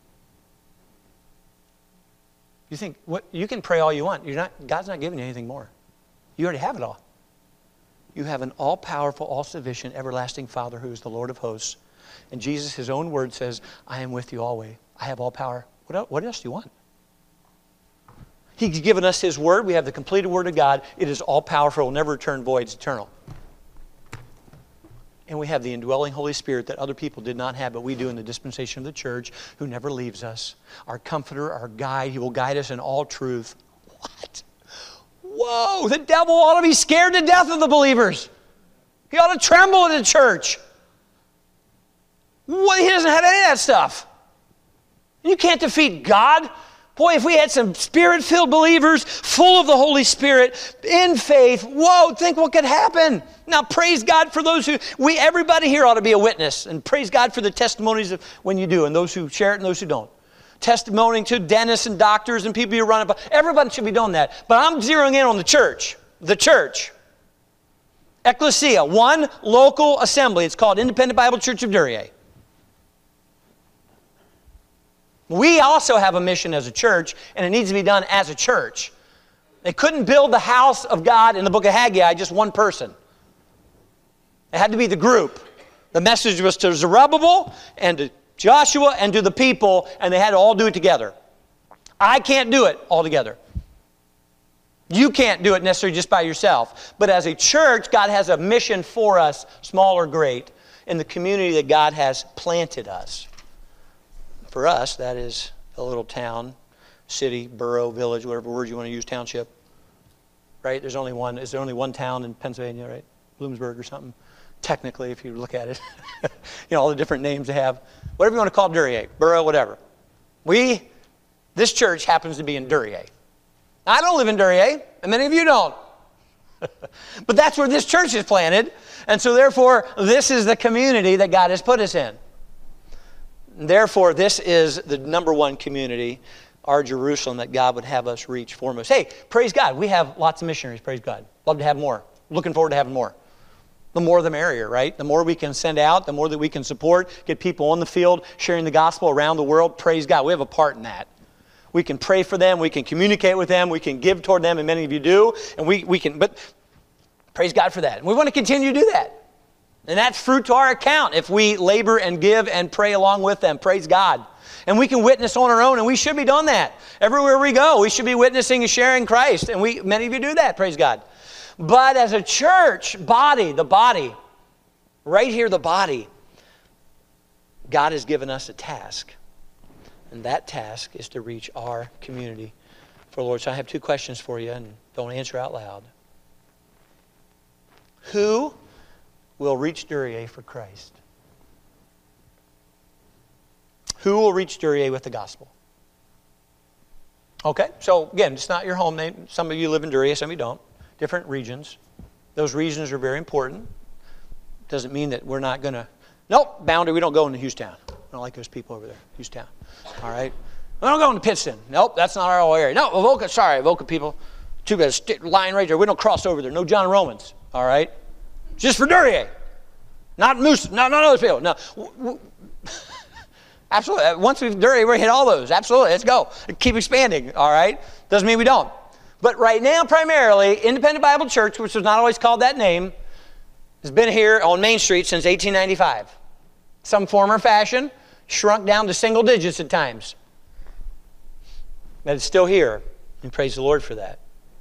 You think, you can pray all you want. God's not giving you anything more. You already have it all. You have an all-powerful, all-sufficient, everlasting Father who is the Lord of hosts. And Jesus, His own word says, I am with you always. I have all power. What else do you want? He's given us His word. We have the completed word of God. It is all-powerful. It will never return void. It's eternal. And we have the indwelling Holy Spirit that other people did not have, but we do in the dispensation of the church, who never leaves us. Our comforter, our guide. He will guide us in all truth. What? Whoa, the devil ought to be scared to death of the believers. He ought to tremble in the church. Well, he doesn't have any of that stuff. You can't defeat God. Boy, if we had some Spirit-filled believers full of the Holy Spirit in faith, whoa, think what could happen. Now, praise God for those everybody here ought to be a witness. And praise God for the testimonies of when you do, and those who share it and those who don't. Testimony to dentists and doctors and people you run about. Everybody should be doing that. But I'm zeroing in on the church. The church. Ecclesia, one local assembly. It's called Independent Bible Church of Duryea. We also have a mission as a church, and it needs to be done as a church. They couldn't build the house of God in the book of Haggai, just one person. It had to be the group. The message was to Zerubbabel and to Joshua and to the people, and they had to all do it together. I can't do it all together. You can't do it necessarily just by yourself. But as a church, God has a mission for us, small or great, in the community that God has planted us. For us, that is a little town, city, borough, village, whatever word you want to use, township. Right? There's only one. Is there only one town in Pennsylvania, right? Bloomsburg or something. Technically, if you look at it. All the different names they have. Whatever you want to call Duryea, borough, whatever. This church happens to be in Duryea. I don't live in Duryea, and many of you don't. But that's where this church is planted. And so therefore, this is the community that God has put us in. Therefore, this is the number one community, our Jerusalem, that God would have us reach foremost. Hey, praise God. We have lots of missionaries, praise God. Love to have more. Looking forward to having more. The more the merrier, right? The more we can send out, the more that we can support, get people on the field, sharing the gospel around the world. Praise God. We have a part in that. We can pray for them. We can communicate with them. We can give toward them, and many of you do. And we can, but praise God for that. And we want to continue to do that. And that's fruit to our account if we labor and give and pray along with them. Praise God. And we can witness on our own, and we should be doing that. Everywhere we go, we should be witnessing and sharing Christ. And many of you do that, praise God. But as a church body, the body, right here the body, God has given us a task. And that task is to reach our community for the Lord. So I have two questions for you, and don't answer out loud. Who will reach Duryea for Christ? Who will reach Duryea with the gospel? Okay, so again, it's not your home name. Some of you live in Duryea, some of you don't. Different regions. Those regions are very important. Doesn't mean that we're not going to, nope, Boundary, we don't go into Houston. I don't like those people over there, Houston. All right. We don't go into Pittston. Nope, that's not our whole area. No, Avoca people. Too bad, line right there. We don't cross over there. No John Romans. All right. Just for Duryea. Not Moose, not other people. No. Absolutely. Once we've Duryea, we hit all those. Absolutely. Let's go. Keep expanding. All right. Doesn't mean we don't. But right now, primarily, Independent Bible Church, which was not always called that name, has been here on Main Street since 1895. Some form or fashion. shrunk down to single digits at times. But it's still here, and praise the Lord for that.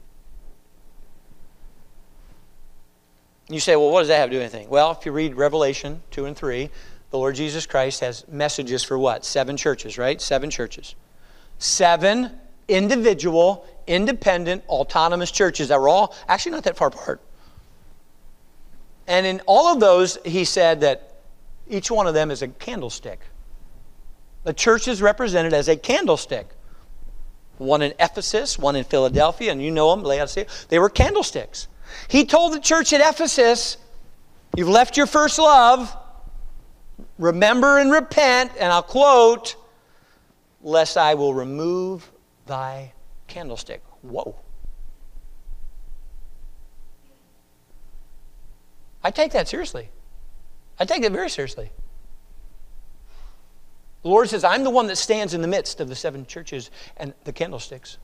You say, well, what does that have to do with anything? Well, if you read Revelation 2 and 3, the Lord Jesus Christ has messages for what? 7 churches, right? 7 churches. 7 individual, independent, autonomous churches that were all actually not that far apart. And in all of those, he said that each one of them is a candlestick. The church is represented as a candlestick. One in Ephesus, one in Philadelphia, and you know them, Laodicea. They were candlesticks. He told the church at Ephesus, you've left your first love. Remember and repent, and I'll quote, lest I will remove thy candlestick. Whoa. I take that seriously. I take that very seriously. The Lord says, I'm the one that stands in the midst of the 7 churches and the candlesticks.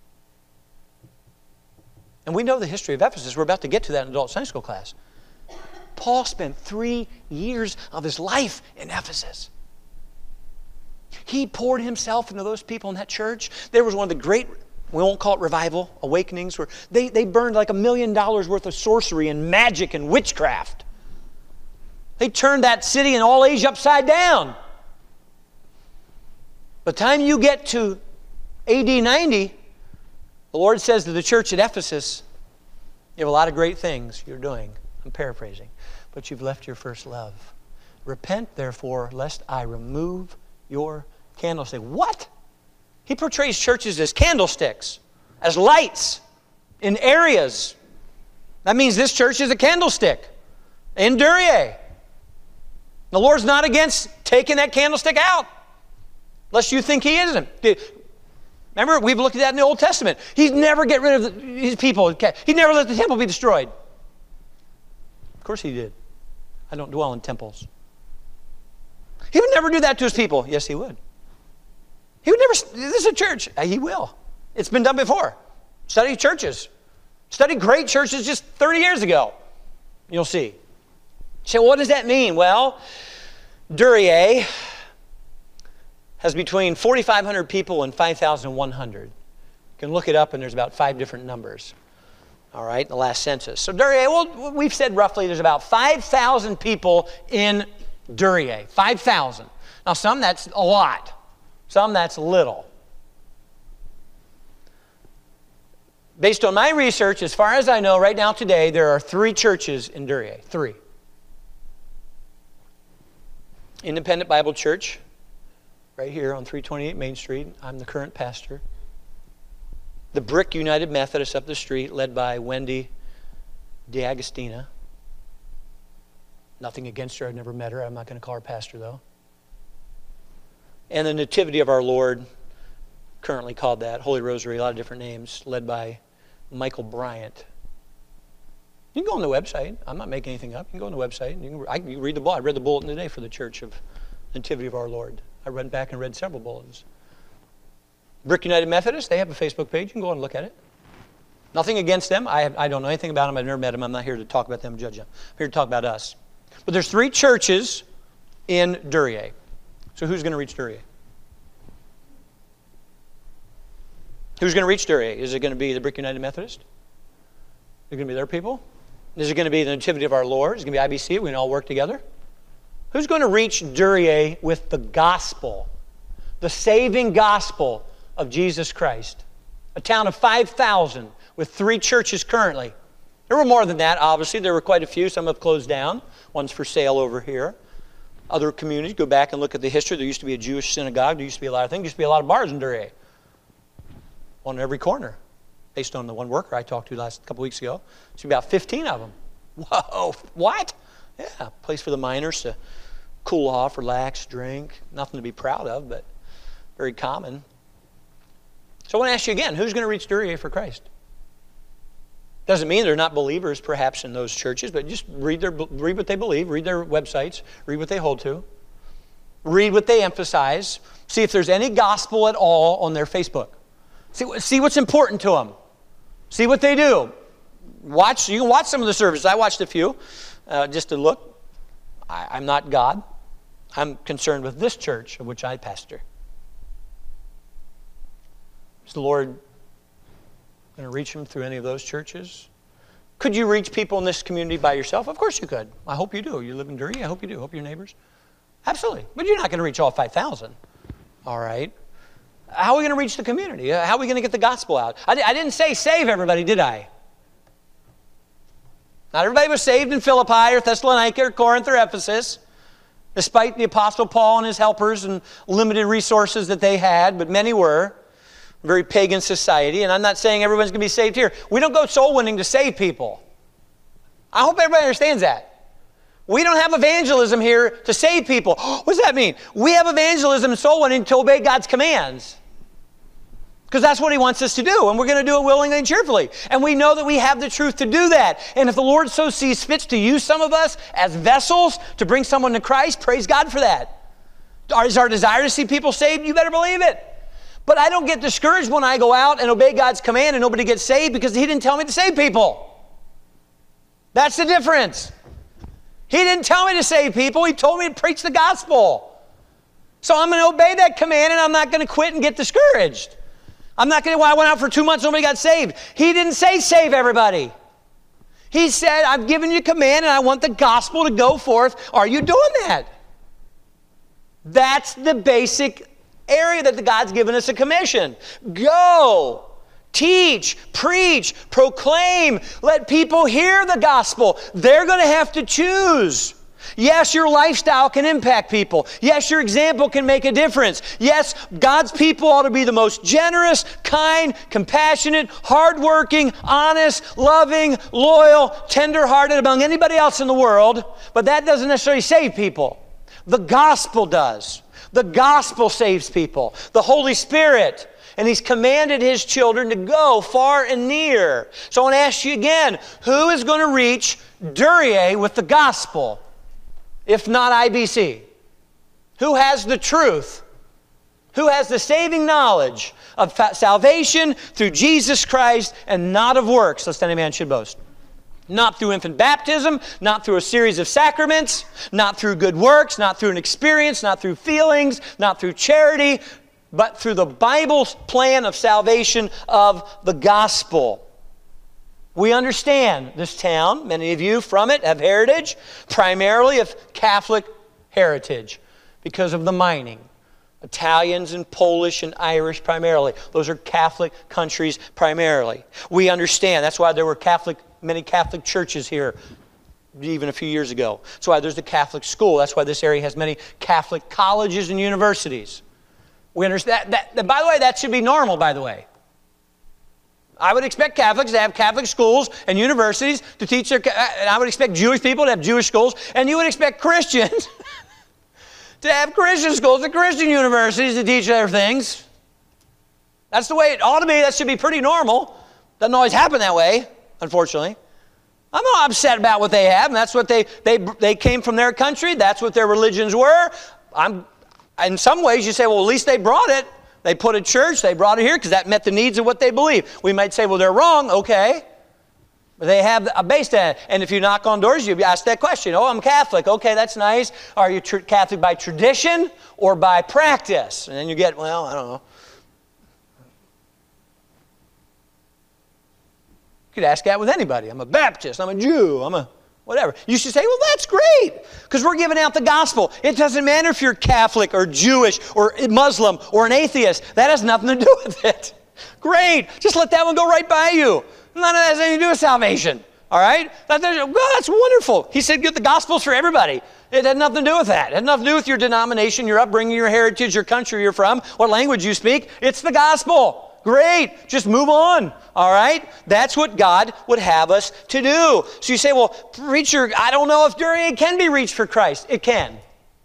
And we know the history of Ephesus. We're about to get to that in adult Sunday school class. Paul spent 3 years of his life in Ephesus. He poured himself into those people in that church. There was one of the great, we won't call it revival, awakenings, where they burned like $1 million worth of sorcery and magic and witchcraft. They turned that city and all Asia upside down. By the time you get to AD 90, the Lord says to the church at Ephesus, you have a lot of great things you're doing. I'm paraphrasing. But you've left your first love. Repent, therefore, lest I remove your candlestick. What? He portrays churches as candlesticks, as lights in areas. That means this church is a candlestick in Duryea. The Lord's not against taking that candlestick out, lest you think He isn't. Remember, we've looked at that in the Old Testament. He'd never get rid of His people. He'd never let the temple be destroyed. Of course He did. I don't dwell in temples. He would never do that to His people. Yes, He would. He would never, this is a church. He will. It's been done before. Study churches. Study great churches just 30 years ago. You'll see. So what does that mean? Well, Duryea has between 4,500 people and 5,100. You can look it up, and there's about 5 different numbers. All right, the last census. So Duryea, well, we've said roughly there's about 5,000 people in Duryea. 5,000. Now, some that's a lot. Some that's little. Based on my research, as far as I know, right now today, there are 3 churches in Duryea. 3. Independent Bible Church, right here on 328 Main Street. I'm the current pastor. The Brick United Methodist up the street, led by Wendy DeAgostina. Nothing against her. I've never met her. I'm not going to call her pastor, though. And the Nativity of Our Lord, currently called that. Holy Rosary, a lot of different names, led by Michael Bryant. You can go on the website. I'm not making anything up. You can go on the website. And you can read the bulletin. I read the bulletin today for the Church of Nativity of Our Lord. I went back and read several bulletins. Brick United Methodist, they have a Facebook page. You can go and look at it. Nothing against them. I don't know anything about them. I've never met them. I'm not here to talk about them and judge them. I'm here to talk about us. But there's 3 churches in Duryea. So who's going to reach Duryea? Who's going to reach Duryea? Is it going to be the Brick United Methodist? Is it going to be their people? Is it going to be the Nativity of Our Lord? Is it going to be IBC? We can all work together? Who's going to reach Duryea with the gospel? The saving gospel of Jesus Christ. A town of 5,000 with 3 churches currently. There were more than that, obviously. There were quite a few. Some have closed down. One's for sale over here. Other communities, go back and look at the history. There used to be a Jewish synagogue. There used to be a lot of things. There used to be a lot of bars in Duryea. One in every corner. Based on the one worker I talked to last couple weeks ago. There's about 15 of them. Whoa, what? Yeah, a place for the miners to cool off, relax, drink. Nothing to be proud of, but very common. So I want to ask you again, who's going to reach Duryea for Christ? Doesn't mean they're not believers perhaps in those churches, but just read what they believe, read their websites, read what they hold to, read what they emphasize, see if there's any gospel at all on their Facebook. See what's important to them. See what they do. You can watch some of the services. I watched a few just to look. I'm not God. I'm concerned with this church of which I pastor. Is the Lord going to reach them through any of those churches? Could you reach people in this community by yourself? Of course you could. I hope you do. You live in Dury? I hope you do. I hope your neighbors. Absolutely. But you're not going to reach all 5,000. All right. How are we going to reach the community? How are we going to get the gospel out? I didn't say save everybody, did I? Not everybody was saved in Philippi or Thessalonica or Corinth or Ephesus, despite the Apostle Paul and his helpers and limited resources that they had, but many were. Very pagan society, and I'm not saying everyone's going to be saved here. We don't go soul winning to save people. I hope everybody understands that. We don't have evangelism here to save people. What does that mean? We have evangelism and soul winning to obey God's commands. Because that's what He wants us to do, and we're going to do it willingly and cheerfully. And we know that we have the truth to do that. And if the Lord so sees fit to use some of us as vessels to bring someone to Christ, praise God for that. Is our desire to see people saved? You better believe it. But I don't get discouraged when I go out and obey God's command and nobody gets saved because He didn't tell me to save people. That's the difference. He didn't tell me to save people. He told me to preach the gospel. So I'm going to obey that command, and I'm not going to quit and get discouraged. I'm not going to, I went out for 2 months, nobody got saved. He didn't say save everybody. He said, I've given you a command and I want the gospel to go forth. Are you doing that? That's the basic area that God's given us a commission. Go, teach, preach, proclaim. Let people hear the gospel. They're going to have to choose. Yes, your lifestyle can impact people. Yes, your example can make a difference. Yes, God's people ought to be the most generous, kind, compassionate, hardworking, honest, loving, loyal, tender-hearted among anybody else in the world. But that doesn't necessarily save people. The gospel does. The gospel saves people. The Holy Spirit. And He's commanded His children to go far and near. So I want to ask you again, who is going to reach Duryea with the gospel, if not IBC? Who has the truth? Who has the saving knowledge of salvation through Jesus Christ and not of works, lest any man should boast? Not through infant baptism, not through a series of sacraments, not through good works, not through an experience, not through feelings, not through charity, but through the Bible's plan of salvation of the gospel. We understand this town, many of you from it have heritage, primarily of Catholic heritage because of the mining. Italians and Polish and Irish primarily. Those are Catholic countries primarily. We understand. That's why there were many Catholic churches here even a few years ago. That's why there's the Catholic school. That's why this area has many Catholic colleges and universities. We understand that, by the way, that should be normal, by the way. I would expect Catholics to have Catholic schools and universities to teach and I would expect Jewish people to have Jewish schools, and you would expect Christians to have Christian schools and Christian universities to teach their things. That's the way it ought to be. That should be pretty normal. Doesn't always happen that way, unfortunately. I'm not upset about what they have, and that's what they came from their country. That's what their religions were. In some ways, you say, well, at least they brought it. They put a church, they brought it here because that met the needs of what they believe. We might say, well, they're wrong. Okay. But they have a base to it. And if you knock on doors, you ask that question. Oh, I'm Catholic. Okay, that's nice. Are you Catholic by tradition or by practice? And then you get, well, I don't know. You could ask that with anybody. I'm a Baptist. I'm a Jew. I'm a whatever. You should say, well, that's great, because we're giving out the gospel. It doesn't matter if you're Catholic or Jewish or Muslim or an atheist. That has nothing to do with it. Great. Just let that one go right by you. None of that has anything to do with salvation. All right? Well, that's wonderful. He said, the gospel's for everybody. It had nothing to do with that. It had nothing to do with your denomination, your upbringing, your heritage, your country you're from, what language you speak. It's the gospel. Great. Just move on. All right? That's what God would have us to do. So you say, well, preacher, I don't know if Duryea can be reached for Christ. It can.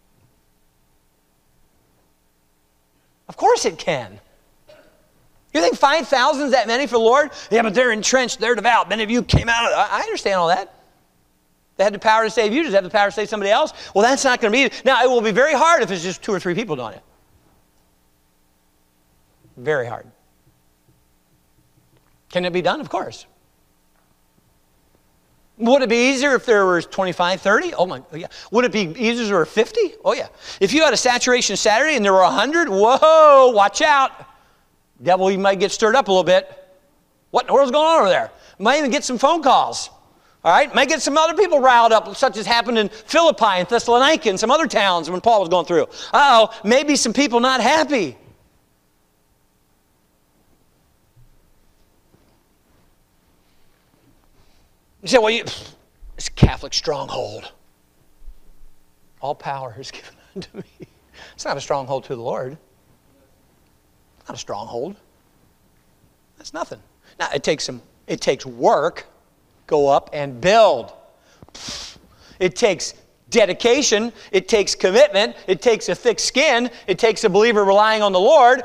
Of course it can. You think 5,000 is that many for the Lord? Yeah, but they're entrenched, they're devout. Many of you came out of I understand all that. They had the power to save you. Does it have the power to save somebody else? Well, that's not going to be. Now, it will be very hard if it's just 2 or 3 people doing it. Very hard. Can it be done? Of course. Would it be easier if there was 25, 30? Oh my, yeah. Would it be easier if there were 50? Oh yeah. If you had a saturation Saturday and there were 100, whoa, watch out. Devil, you might get stirred up a little bit. What in the world's going on over there? Might even get some phone calls. All right? Might get some other people riled up, such as happened in Philippi and Thessalonica and some other towns when Paul was going through. Uh-oh, maybe some people not happy. You say, well, it's a Catholic stronghold. All power is given unto me. It's not a stronghold to the Lord. It's not a stronghold. That's nothing. Now, it takes work. Go up and build. It takes dedication. It takes commitment. It takes a thick skin. It takes a believer relying on the Lord.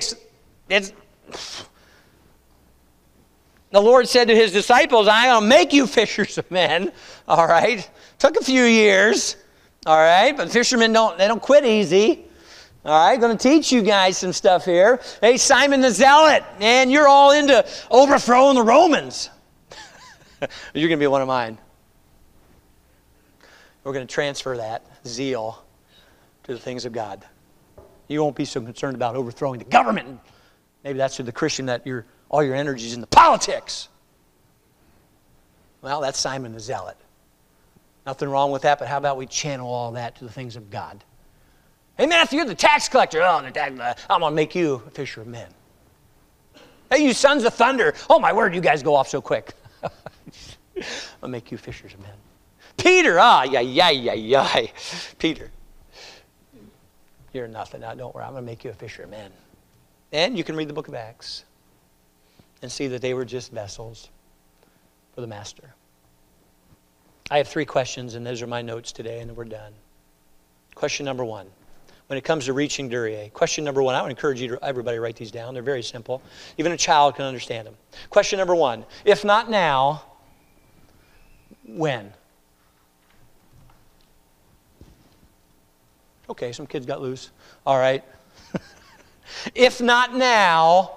The Lord said to his disciples, I'm going to make you fishers of men. All right? Took a few years. All right? But fishermen don't quit easy. All right? Going to teach you guys some stuff here. Hey, Simon the Zealot, man, you're all into overthrowing the Romans. You're going to be one of mine. We're going to transfer that zeal to the things of God. You won't be so concerned about overthrowing the government. Maybe that's to the Christian that all your energy is in the politics. Well, that's Simon the Zealot. Nothing wrong with that, but how about we channel all that to the things of God? Hey, Matthew, you're the tax collector. Oh, I'm going to make you a fisher of men. Hey, you sons of thunder. Oh, my word, you guys go off so quick. I'll make you fishers of men. Peter, Peter, you're nothing. Now, don't worry, I'm going to make you a fisher of men. And you can read the book of Acts and see that they were just vessels for the Master. I have 3 questions, and those are my notes today, and then we're done. Question number 1. When it comes to reaching Duryea, question number 1, I would encourage you to everybody write these down. They're very simple. Even a child can understand them. Question number 1, if not now, when? Okay, some kids got loose. All right. If not now,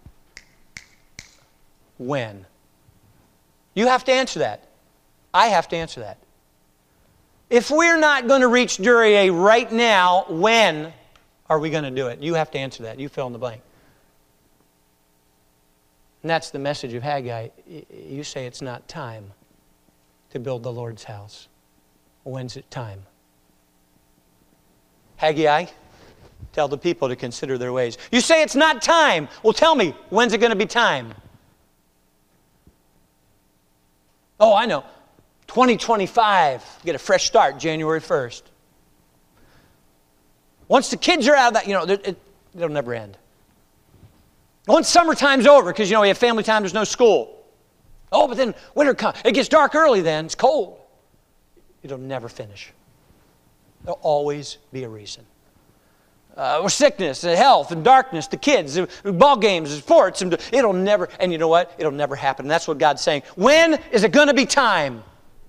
when? You have to answer that. I have to answer that. If we're not going to reach Duryea right now, when are we going to do it? You have to answer that. You fill in the blank. And that's the message of Haggai. You say it's not time to build the Lord's house. When's it time? Haggai, tell the people to consider their ways. You say it's not time. Well, tell me, when's it going to be time? Oh, I know. 2025, get a fresh start, January 1st. Once the kids are out of that, it'll never end. Once summertime's over, because, we have family time, there's no school. Oh, but then winter comes. It gets dark early then. It's cold. It'll never finish. There'll always be a reason. Or sickness, and health, and darkness, the kids, ball games, sports. It'll never, and you know what? It'll never happen. And that's what God's saying. When is it going to be time?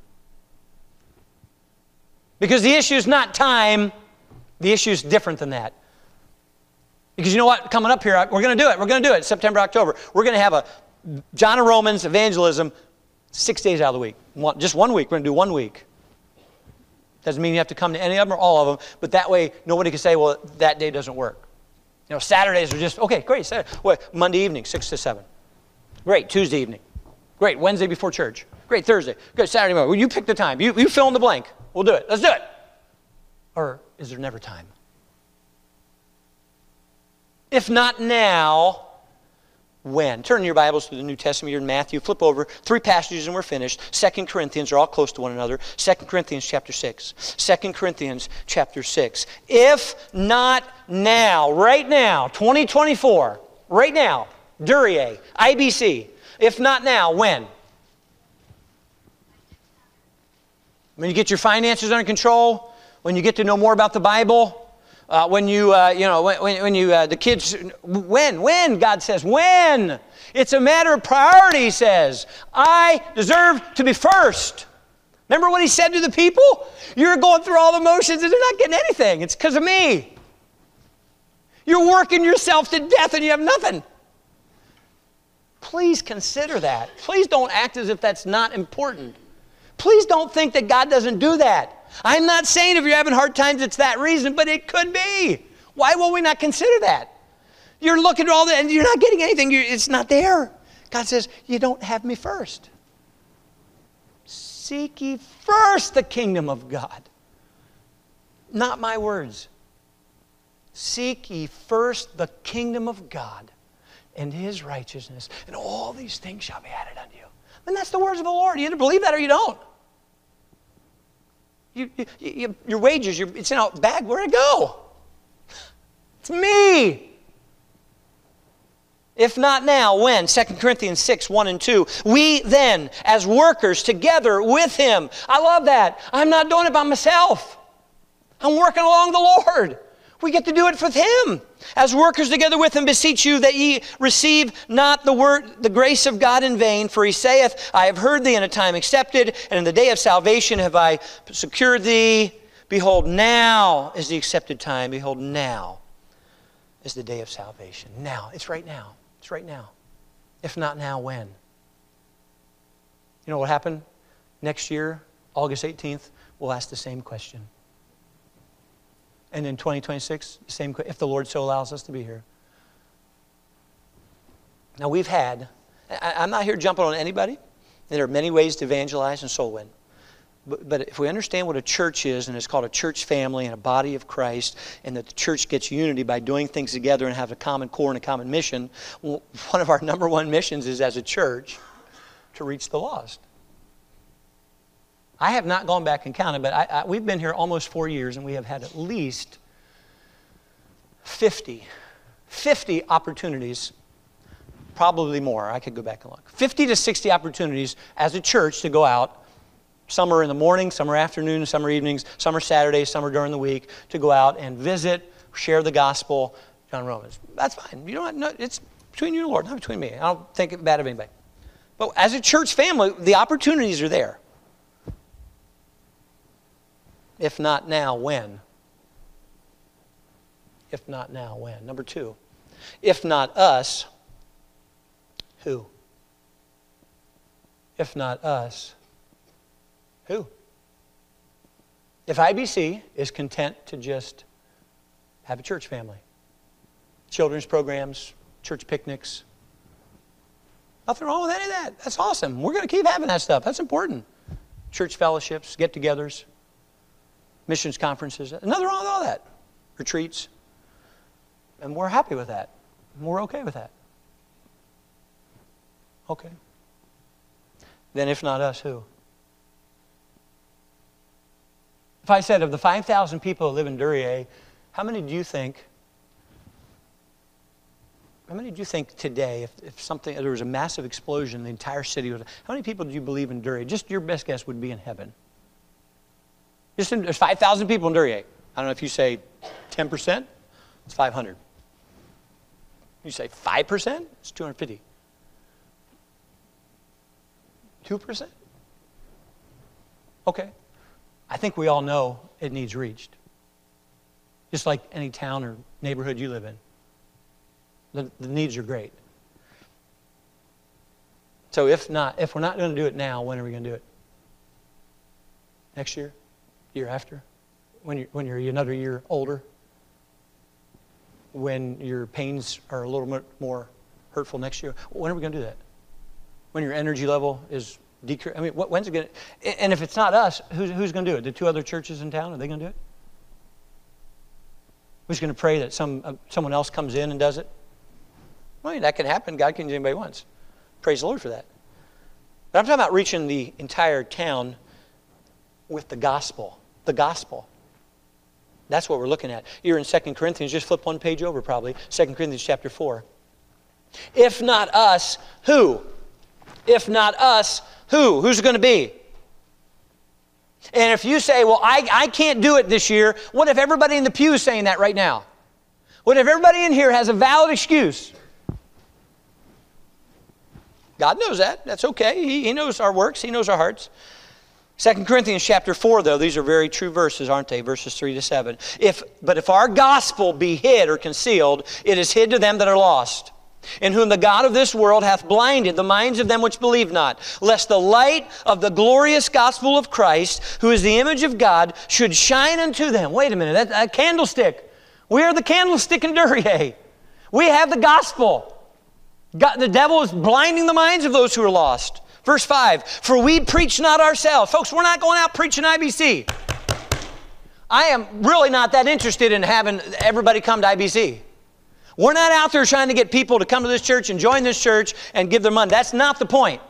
Because the issue is not time. The issue is different than that. Because you know what? Coming up here, we're going to do it. We're going to do it. September, October. We're going to have a John of Romans evangelism 6 days out of the week. Just 1 week. We're going to do 1 week. Doesn't mean you have to come to any of them or all of them, but that way nobody can say, well, that day doesn't work. Saturdays are just, okay, great. Saturday. What, Monday evening, 6 to 7. Great, Tuesday evening. Great, Wednesday before church. Great, Thursday. Good, Saturday morning. Well, you pick the time. You fill in the blank. We'll do it. Let's do it. Or is there never time? If not now, when? Turn your Bibles to the New Testament. You're in Matthew. Flip over 3 passages and we're finished. 2 Corinthians are all close to one another. 2 Corinthians chapter 6. 2 Corinthians chapter 6. If not now, right now, 2024, right now, Duryea, IBC. If not now, when? When you get your finances under control, when you get to know more about the Bible, the kids, when, God says, when? It's a matter of priority, he says. I deserve to be first. Remember what he said to the people? You're going through all the motions and they're not getting anything. It's because of me. You're working yourself to death and you have nothing. Please consider that. Please don't act as if that's not important. Please don't think that God doesn't do that. I'm not saying if you're having hard times, it's that reason, but it could be. Why will we not consider that? You're looking at all that and you're not getting anything. It's not there. God says, you don't have me first. Seek ye first the kingdom of God. Not my words. Seek ye first the kingdom of God and His righteousness, and all these things shall be added unto you. And that's the words of the Lord. You either believe that or you don't. Your wages, it's in a bag. Where'd it go? It's me. If not now, when? 2 Corinthians 6, 1 and 2. We then, as workers together with Him. I love that. I'm not doing it by myself. I'm working along the Lord. We get to do it with Him. As workers together with Him, beseech you that ye receive not the grace of God in vain. For He saith, I have heard thee in a time accepted, and in the day of salvation have I secured thee. Behold, now is the accepted time. Behold, now is the day of salvation. Now. It's right now. It's right now. If not now, when? You know what happened? Next year, August 18th, we'll ask the same question. And in 2026, the same question, if the Lord so allows us to be here. Now we've had, I'm not here jumping on anybody. There are many ways to evangelize and soul win. But if we understand what a church is, and it's called a church family and a body of Christ, and that the church gets unity by doing things together and have a common core and a common mission, one of our number one missions is as a church to reach the lost. I have not gone back and counted, but we've been here almost 4 years, and we have had at least 50 opportunities, probably more. I could go back and look. 50 to 60 opportunities as a church to go out. Some are in the morning, some are afternoons, some are evenings, some are Saturdays, some are during the week, to go out and visit, share the gospel, John Romans. That's fine. You don't have, it's between you and the Lord, not between me. I don't think it bad of anybody. But as a church family, the opportunities are there. If not now, when? If not now, when? Number 2, if not us, who? If not us, who? If IBC is content to just have a church family, children's programs, church picnics, nothing wrong with any of that. That's awesome. We're going to keep having that stuff. That's important. Church fellowships, get-togethers, missions conferences, nothing wrong with all that. Retreats. And we're happy with that. And we're okay with that. Okay. Then if not us, who? If I said of the 5,000 people who live in Duryea, how many do you think today, if there was a massive explosion, the entire city was, how many people do you believe in Duryea? Just your best guess would be in heaven. There's 5,000 people in Duryea. I don't know if you say 10%, it's 500. You say 5%, it's 250. 2%? Okay. I think we all know it needs reached. Just like any town or neighborhood you live in. The needs are great. So if we're not going to do it now, when are we going to do it? Next year? Year after? When you're another year older? When your pains are a little bit more hurtful next year? When are we going to do that? When your energy level is decreased? I mean, when's it going to... And if it's not us, who's going to do it? The 2 other churches in town, are they going to do it? Who's going to pray that someone else comes in and does it? Well, that can happen. God can do anybody wants. Praise the Lord for that. But I'm talking about reaching the entire town with the gospel. The gospel. That's what we're looking at. You're in 2 Corinthians. Just flip one page over probably. 2 Corinthians chapter 4. If not us, who? If not us, who? Who's it going to be? And if you say, well, I can't do it this year, what if everybody in the pew is saying that right now? What if everybody in here has a valid excuse? God knows that. That's okay. He knows our works. He knows our hearts. 2 Corinthians chapter 4, though, these are very true verses, aren't they? Verses 3 to 7. But if our gospel be hid or concealed, it is hid to them that are lost. in whom the God of this world hath blinded the minds of them which believe not, lest the light of the glorious gospel of Christ, who is the image of God, should shine unto them. Wait a minute, that candlestick. We are the candlestick in Duryea. We have the gospel. God, the devil is blinding the minds of those who are lost. Verse 5, for we preach not ourselves. Folks, we're not going out preaching IBC. I am really not that interested in having everybody come to IBC. We're not out there trying to get people to come to this church and join this church and give their money. That's not the point.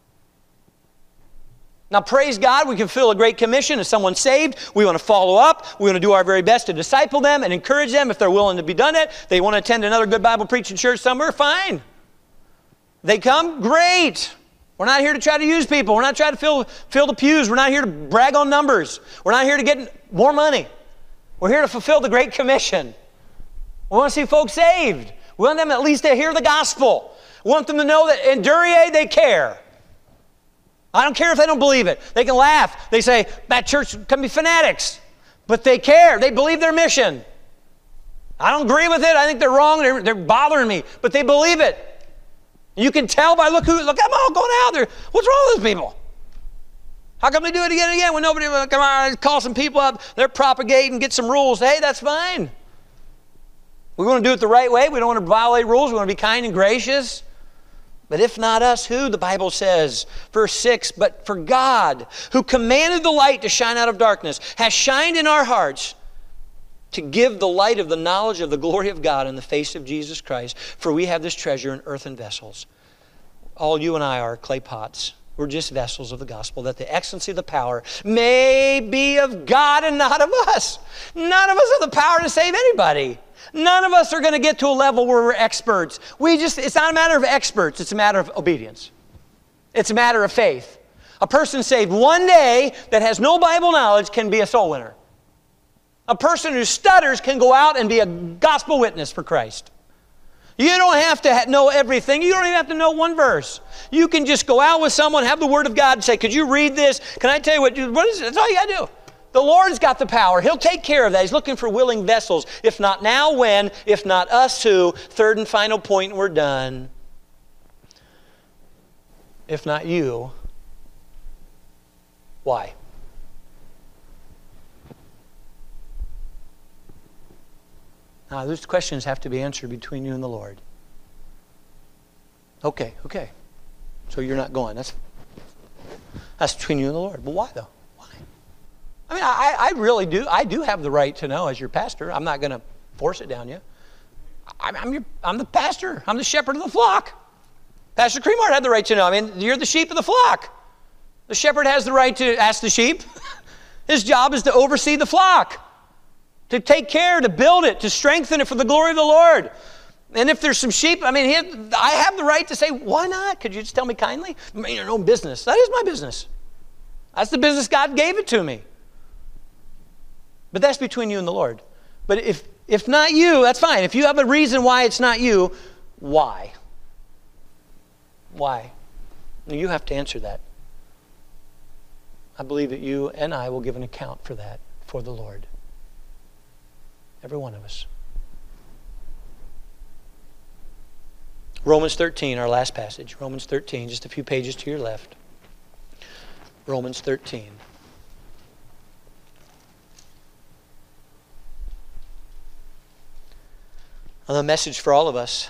Now, praise God, we can fulfill a great commission. If someone's saved, we want to follow up. We want to do our very best to disciple them and encourage them if they're willing to be done it. They want to attend another good Bible preaching church somewhere, fine. They come, great. We're not here to try to use people. We're not trying to fill the pews. We're not here to brag on numbers. We're not here to get more money. We're here to fulfill the Great Commission. We want to see folks saved. We want them at least to hear the gospel. We want them to know that in Duryea they care. I don't care if they don't believe it. They can laugh. They say, that church can be fanatics. But they care. They believe their mission. I don't agree with it. I think they're wrong. They're bothering me. But they believe it. You can tell by look at them all going out there. What's wrong with those people? How come they do it again and again when nobody will come out, call some people up, they're propagating, get some rules. Hey, that's fine. We want to do it the right way. We don't want to violate rules. We want to be kind and gracious. But if not us, who? The Bible says, verse 6, but for God, who commanded the light to shine out of darkness, has shined in our hearts to give the light of the knowledge of the glory of God in the face of Jesus Christ. For we have this treasure in earthen vessels. All you and I are clay pots. We're just vessels of the gospel, that the excellency of the power may be of God and not of us. None of us have the power to save anybody. None of us are going to get to a level where we're experts. It's not a matter of experts. It's a matter of obedience. It's a matter of faith. A person saved one day that has no Bible knowledge can be a soul winner. A person who stutters can go out and be a gospel witness for Christ. You don't have to know everything. You don't even have to know one verse. You can just go out with someone, have the Word of God, and say, could you read this? Can I tell you what is it? That's all you got to do. The Lord's got the power. He'll take care of that. He's looking for willing vessels. If not now, when? If not us, who? Third and final point, and we're done. If not you, why? Now, those questions have to be answered between you and the Lord. Okay. So you're not going. That's between you and the Lord. But why, though? Why? I mean, I really do. I do have the right to know as your pastor. I'm not going to force it down you. I'm the pastor. I'm the shepherd of the flock. Pastor Cremart had the right to know. I mean, you're the sheep of the flock. The shepherd has the right to ask the sheep. His job is to oversee the flock, to take care, to build it, to strengthen it for the glory of the Lord. And if there's some sheep, I have the right to say, why not? Could you just tell me kindly? I mean, your own business. That is my business. That's the business God gave it to me. But that's between you and the Lord. But if not you, that's fine. If you have a reason why it's not you, why? Why? You have to answer that. I believe that you and I will give an account for that for the Lord. Every one of us. Romans 13, our last passage. Romans 13, just a few pages to your left. Romans 13. Another message for all of us.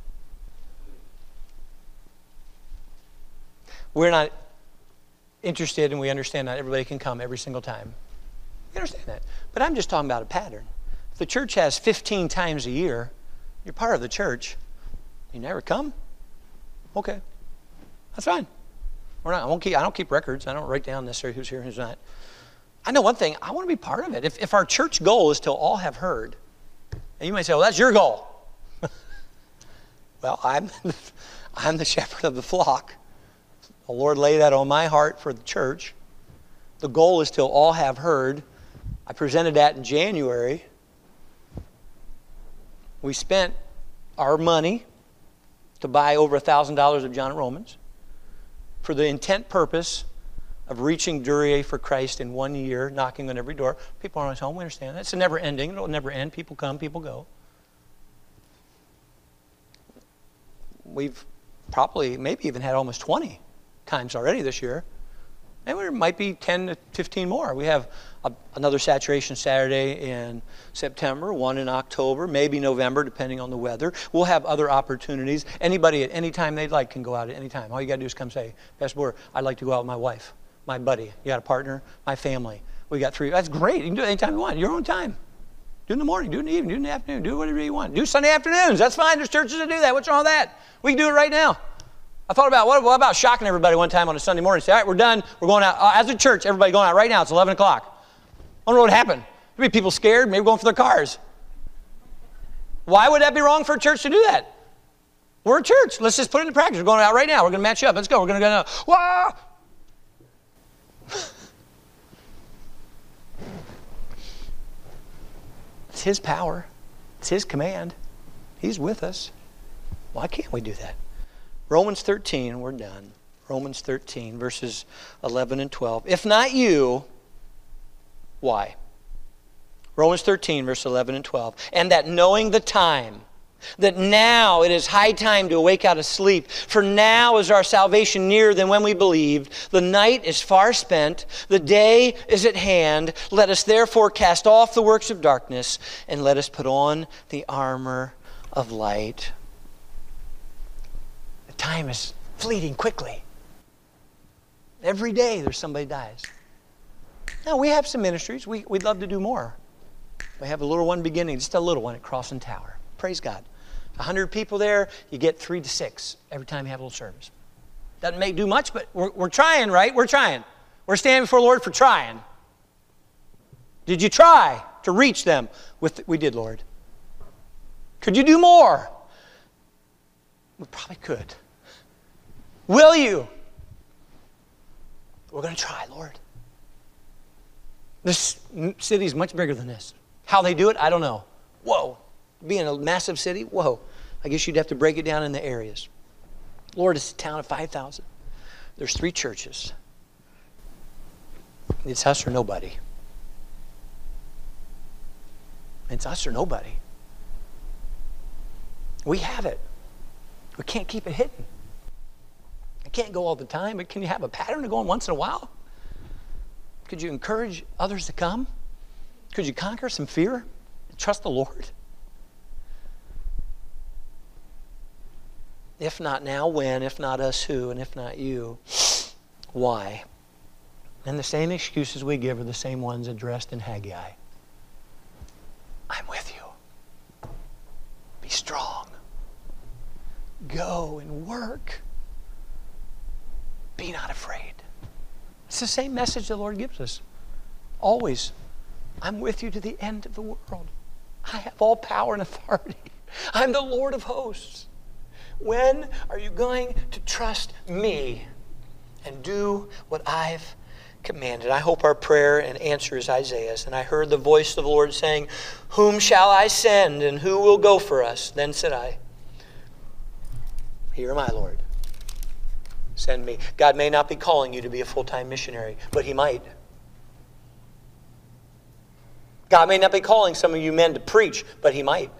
We're not interested, and we understand not everybody can come every single time. We understand that. But I'm just talking about a pattern. If the church has 15 times a year, you're part of the church. You never come? Okay. That's fine. I don't keep records. I don't write down necessarily who's here and who's not. I know one thing. I want to be part of it. If our church goal is to all have heard, and you might say, well, that's your goal. Well, I'm the shepherd of the flock. The Lord laid that on my heart for the church. The goal is till all have heard. I presented that in January. We spent our money to buy over $1,000 of John Romans for the intent purpose of reaching Duryea for Christ in 1 year, knocking on every door. People are always home. We understand that. It's never ending. It'll never end. People come, people go. we've probably maybe even had almost 20 times already this year. And there might be 10 to 15 more. We have another Saturation Saturday in September, one in October, maybe November, depending on the weather. We'll have other opportunities. Anybody at any time they'd like can go out at any time. All you got to do is come say, Pastor Boer, I'd like to go out with my wife, my buddy. You got a partner? My family. We got 3. That's great. You can do it anytime you want. Your own time. Do it in the morning, do it in the evening, do it in the afternoon, do whatever you want. Do Sunday afternoons. That's fine. There's churches that do that. What's wrong with that? We can do it right now. I thought about, what about shocking everybody one time on a Sunday morning? Say, all right, we're done. We're going out. As a church, everybody going out right now. It's 11 o'clock. I don't know what happened. Maybe people scared, maybe going for their cars. Why would that be wrong for a church to do that? We're a church. Let's just put it into practice. We're going out right now. We're going to match up. Let's go. We're going to go now. Wah! It's His power. It's His command. He's with us. Why can't we do that? Romans 13, we're done. Romans 13, verses 11 and 12. If not you, why? Romans 13, verse 11 and 12. And that knowing the time, that now it is high time to awake out of sleep, for now is our salvation nearer than when we believed. The night is far spent, the day is at hand. Let us therefore cast off the works of darkness, and let us put on the armor of light. Time is fleeting quickly. Every day there's somebody dies. Now we have some ministries. We'd love to do more. We have a little one beginning, just a little one at Crossing Tower. Praise God. 100 people there, you get 3 to 6 every time you have a little service. Doesn't do much, but we're trying, right? We're trying. We're standing before the Lord for trying. Did you try to reach them? We did, Lord. Could you do more? We probably could. Will you? We're going to try, Lord. This city is much bigger than this. How they do it, I don't know. Whoa. Being a massive city, whoa. I guess you'd have to break it down in the areas. Lord, it's a town of 5,000. There's 3 churches. It's us or nobody. It's us or nobody. We have it. We can't keep it hidden. It can't go all the time, but can you have a pattern of going once in a while? Could you encourage others to come? Could you conquer some fear and trust the Lord? If not now, when? If not us, who? And if not you, why? And the same excuses we give are the same ones addressed in Haggai. I'm with you. Be strong. Go and work. Be not afraid. It's the same message the Lord gives us. Always. I'm with you to the end of the world. I have all power and authority. I'm the Lord of hosts. When are you going to trust me and do what I've commanded? I hope our prayer and answer is Isaiah's. And I heard the voice of the Lord saying, whom shall I send and who will go for us? Then said I, here am I, Lord. Send me. God may not be calling you to be a full-time missionary, but He might. God may not be calling some of you men to preach, but He might.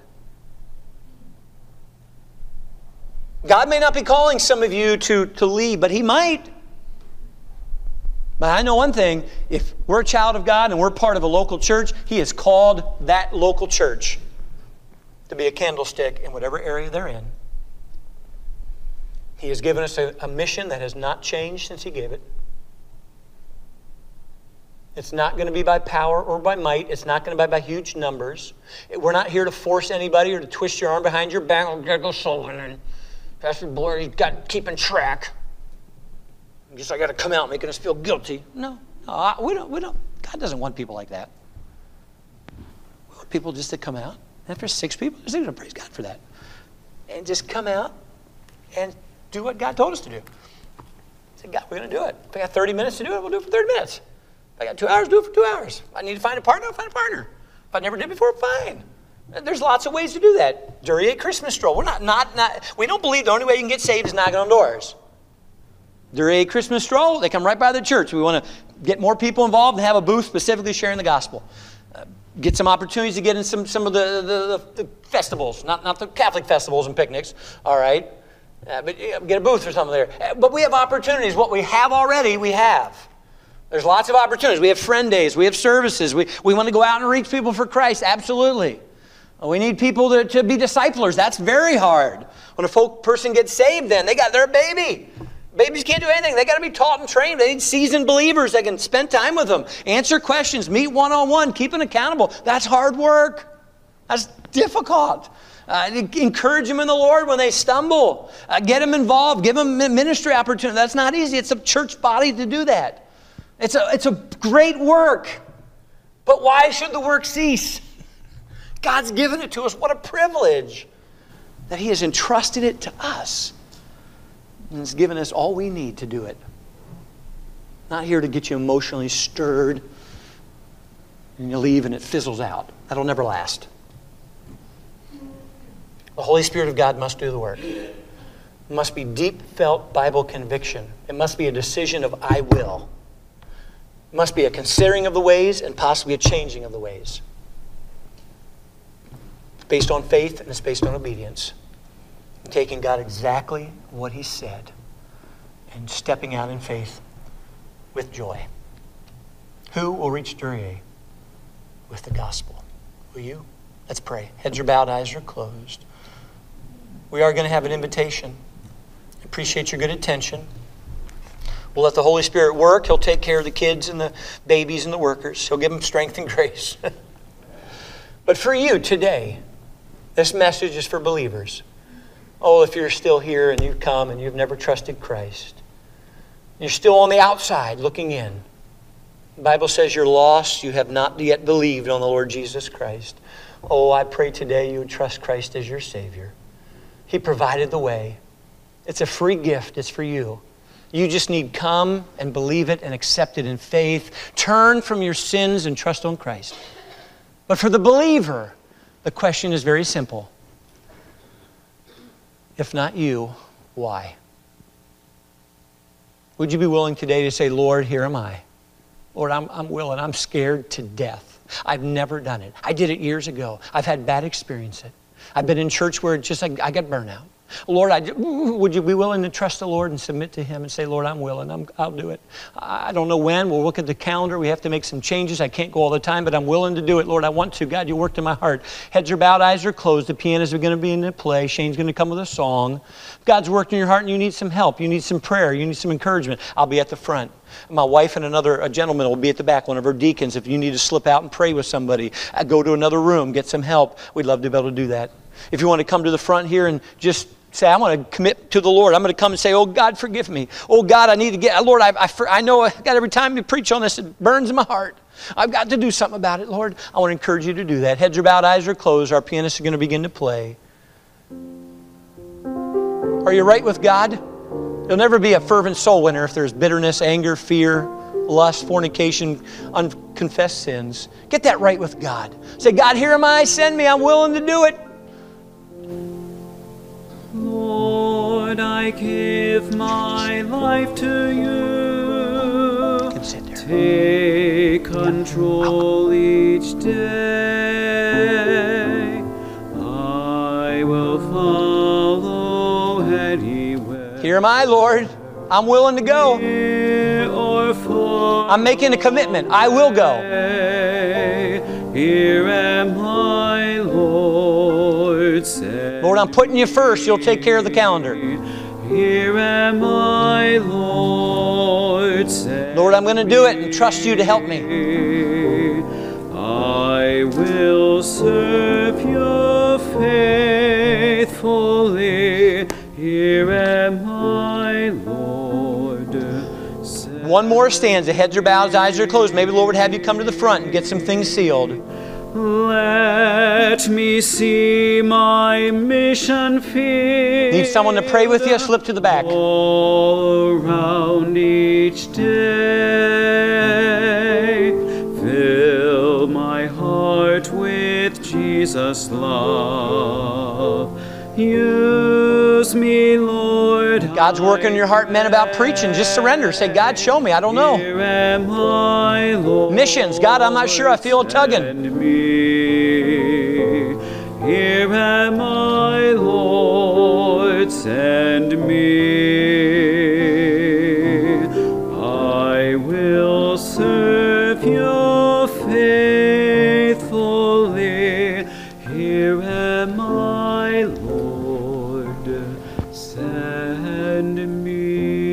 God may not be calling some of you to lead, but He might. But I know one thing, if we're a child of God and we're part of a local church, He has called that local church to be a candlestick in whatever area they're in. He has given us a mission that has not changed since He gave it. It's not going to be by power or by might. It's not going to be by huge numbers. We're not here to force anybody or to twist your arm behind your back. Oh, gotta go Sullivan and Pastor Boer, he's got keeping track. I guess I got to come out making us feel guilty. No, we don't. God doesn't want people like that. We want people just to come out. And if there's 6 people, there's 6 people. Praise God for that. And just come out and do what God told us to do. I said, God, we're going to do it. If I got 30 minutes to do it, we'll do it for 30 minutes. If I got 2 hours, do it for 2 hours. If I need to find a partner, I'll find a partner. If I never did before, fine. There's lots of ways to do that. During a Christmas stroll. We're we don't believe the only way you can get saved is knocking on doors. During a Christmas stroll, they come right by the church. We want to get more people involved and have a booth specifically sharing the gospel. Get some opportunities to get in some of the festivals, not the Catholic festivals and picnics, all right? But get a booth or something there. But we have opportunities. What we have already, we have. There's lots of opportunities. We have friend days. We have services. We want to go out and reach people for Christ. Absolutely. We need people to be disciplers. That's very hard. When a person gets saved, then they're a baby. Babies can't do anything. They got to be taught and trained. They need seasoned believers that can spend time with them, answer questions, meet one-on-one, keep them accountable. That's hard work. That's difficult. Encourage them in the Lord when they stumble. Get them involved. Give them ministry opportunity. That's not easy. It's a church body to do that. It's a great work. But why should the work cease? God's given it to us. What a privilege that He has entrusted it to us. And He's given us all we need to do it. Not here to get you emotionally stirred and you leave and it fizzles out. That'll never last. The Holy Spirit of God must do the work. It must be deep felt Bible conviction. It must be a decision of I will. It must be a considering of the ways and possibly a changing of the ways. It's based on faith and it's based on obedience. Taking God exactly what He said and stepping out in faith with joy. Who will reach Duryea with the gospel? Will you? Let's pray. Heads are bowed, eyes are closed. We are going to have an invitation. Appreciate your good attention. We'll let the Holy Spirit work. He'll take care of the kids and the babies and the workers. He'll give them strength and grace. But for you today, this message is for believers. Oh, if you're still here and you've come and you've never trusted Christ, you're still on the outside looking in. The Bible says you're lost. You have not yet believed on the Lord Jesus Christ. Oh, I pray today you would trust Christ as your Savior. He provided the way. It's a free gift. It's for you. You just need come and believe it and accept it in faith. Turn from your sins and trust on Christ. But for the believer, the question is very simple. If not you, why? Would you be willing today to say, Lord, here am I. Lord, I'm willing. I'm scared to death. I've never done it. I did it years ago. I've had bad experiences. I've been in church where I got burnout. Lord, would you be willing to trust the Lord and submit to Him and say, Lord, I'm willing. I'll do it. I don't know when. We'll look at the calendar. We have to make some changes. I can't go all the time, but I'm willing to do it. Lord, I want to. God, you worked in my heart. Heads are bowed, eyes are closed. The pianos are going to be in the play. Shane's going to come with a song. God's worked in your heart and you need some help. You need some prayer. You need some encouragement. I'll be at the front. My wife and a gentleman will be at the back, one of our deacons. If you need to slip out and pray with somebody, go to another room, get some help. We'd love to be able to do that. If you want to come to the front here and just say, I want to commit to the Lord. I'm going to come and say, oh, God, forgive me. Oh, God, I need to get, Lord, I know I got every time you preach on this, it burns in my heart. I've got to do something about it, Lord. I want to encourage you to do that. Heads are bowed, eyes are closed. Our pianists are going to begin to play. Are you right with God? You'll never be a fervent soul winner if there's bitterness, anger, fear, lust, fornication, unconfessed sins. Get that right with God. Say, God, here am I. Send me. I'm willing to do it. Lord, I give my life to you. You can sit there. Take control each day. I will follow anywhere. Here am I, Lord. I'm willing to go. I'm making a commitment. I will go. Here am I, Lord. Lord, I'm putting you first. You'll take care of the calendar. Here am I, Lord. Lord, I'm going to do it and trust you to help me. I will serve you faithfully. Here am I, Lord. One more stanza. Heads are bowed, eyes are closed. Maybe the Lord would have you come to the front and get some things sealed. Let me see my mission field. Need someone to pray with you? Slip to the back. All around each day. Fill my heart with Jesus' love. Use me, Lord. God's working in your heart, men, about preaching. Just surrender. Say, God, show me. I don't know. Here am I, Lord. Missions. God, I'm not sure. I feel a tugging. Send me. Here am I, Lord. send me. I will serve you faithfully. Here am I, Lord, send me.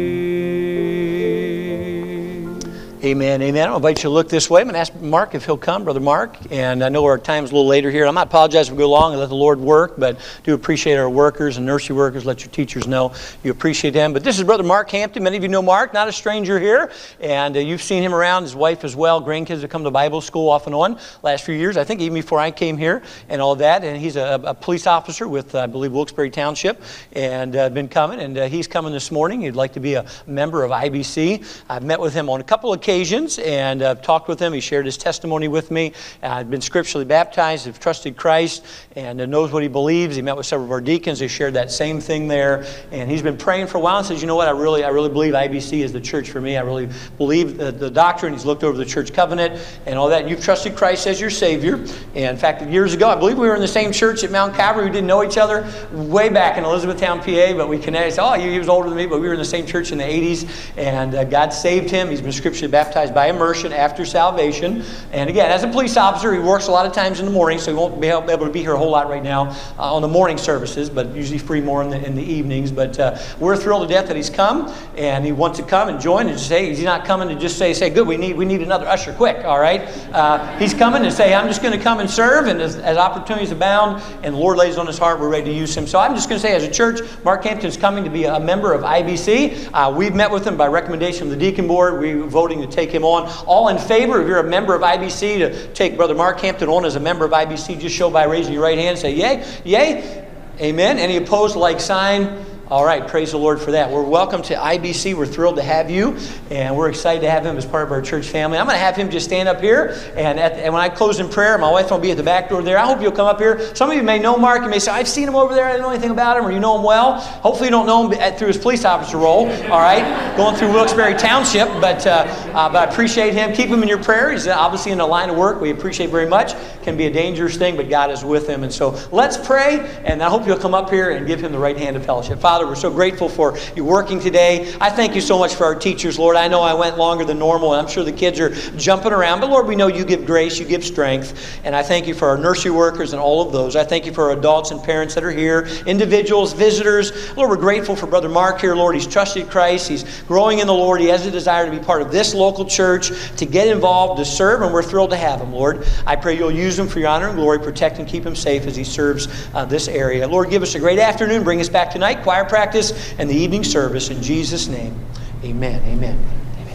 Amen, amen. I'll invite you to look this way. I'm going to ask Mark if he'll come, Brother Mark. And I know our time's a little later here. I might apologize if we go long and let the Lord work, but do appreciate our workers and nursery workers. Let your teachers know you appreciate them. But this is Brother Mark Hampton. Many of you know Mark, not a stranger here. And you've seen him around, his wife as well. Grandkids have come to Bible school off and on last few years, I think even before I came here and all that. And he's a police officer with, I believe, Wilkes-Barre Township, and been coming. And he's coming this morning. He'd like to be a member of IBC. I've met with him on a couple of occasions and talked with him. He shared his testimony with me. I've been scripturally baptized, have trusted Christ, and knows what he believes. He met with several of our deacons. They shared that same thing there. And he's been praying for a while and says, you know what, I really believe IBC is the church for me. I really believe the doctrine. He's looked over the church covenant and all that. And you've trusted Christ as your Savior. And in fact, years ago, I believe we were in the same church at Mount Calvary. We didn't know each other way back in Elizabethtown, PA, but we connected. Oh, he was older than me, but we were in the same church in the 80s. And God saved him. He's been scripturally baptized by immersion after salvation. And again, as a police officer, he works a lot of times in the morning, so he won't be able to be here a whole lot right now on the morning services, but usually free more in the evenings. But we're thrilled to death that he's come, and he wants to come and join and say, he's not coming to just say, good, we need another usher quick, all right? He's coming to say, I'm just going to come and serve, and as opportunities abound, and the Lord lays on his heart, we're ready to use him. So I'm just going to say, as a church, Mark Hampton's coming to be a member of IBC. We've met with him by recommendation of the deacon board. We're voting to take him on. All in favor, if you're a member of IBC, to take Brother Mark Hampton on as a member of IBC, just show by raising your right hand and say, yay, yay, amen. Any opposed, like sign. All right, praise the Lord for that. We're welcome to IBC. We're thrilled to have you, and we're excited to have him as part of our church family. I'm going to have him just stand up here, and when I close in prayer, my wife will be at the back door there. I hope you'll come up here. Some of you may know Mark. You may say, I've seen him over there. I didn't know anything about him, or you know him well. Hopefully you don't know him through his police officer role, all right, going through Wilkes-Barre Township, but I appreciate him. Keep him in your prayer. He's obviously in the line of work. We appreciate very much. Can be a dangerous thing, but God is with him. And so let's pray, and I hope you'll come up here and give him the right hand of fellowship. Father, we're so grateful for you working today. I thank you so much for our teachers, Lord. I know I went longer than normal, and I'm sure the kids are jumping around, but Lord, we know you give grace, you give strength, and I thank you for our nursery workers and all of those. I thank you for our adults and parents that are here, individuals, visitors. Lord, we're grateful for Brother Mark here, Lord. He's trusted Christ. He's growing in the Lord. He has a desire to be part of this local church, to get involved, to serve, and we're thrilled to have him, Lord. I pray you'll use him for your honor and glory. Protect and keep him safe as he serves this area. Lord, give us a great afternoon. Bring us back tonight, choir practice, and the evening service. In Jesus' name, amen. Amen.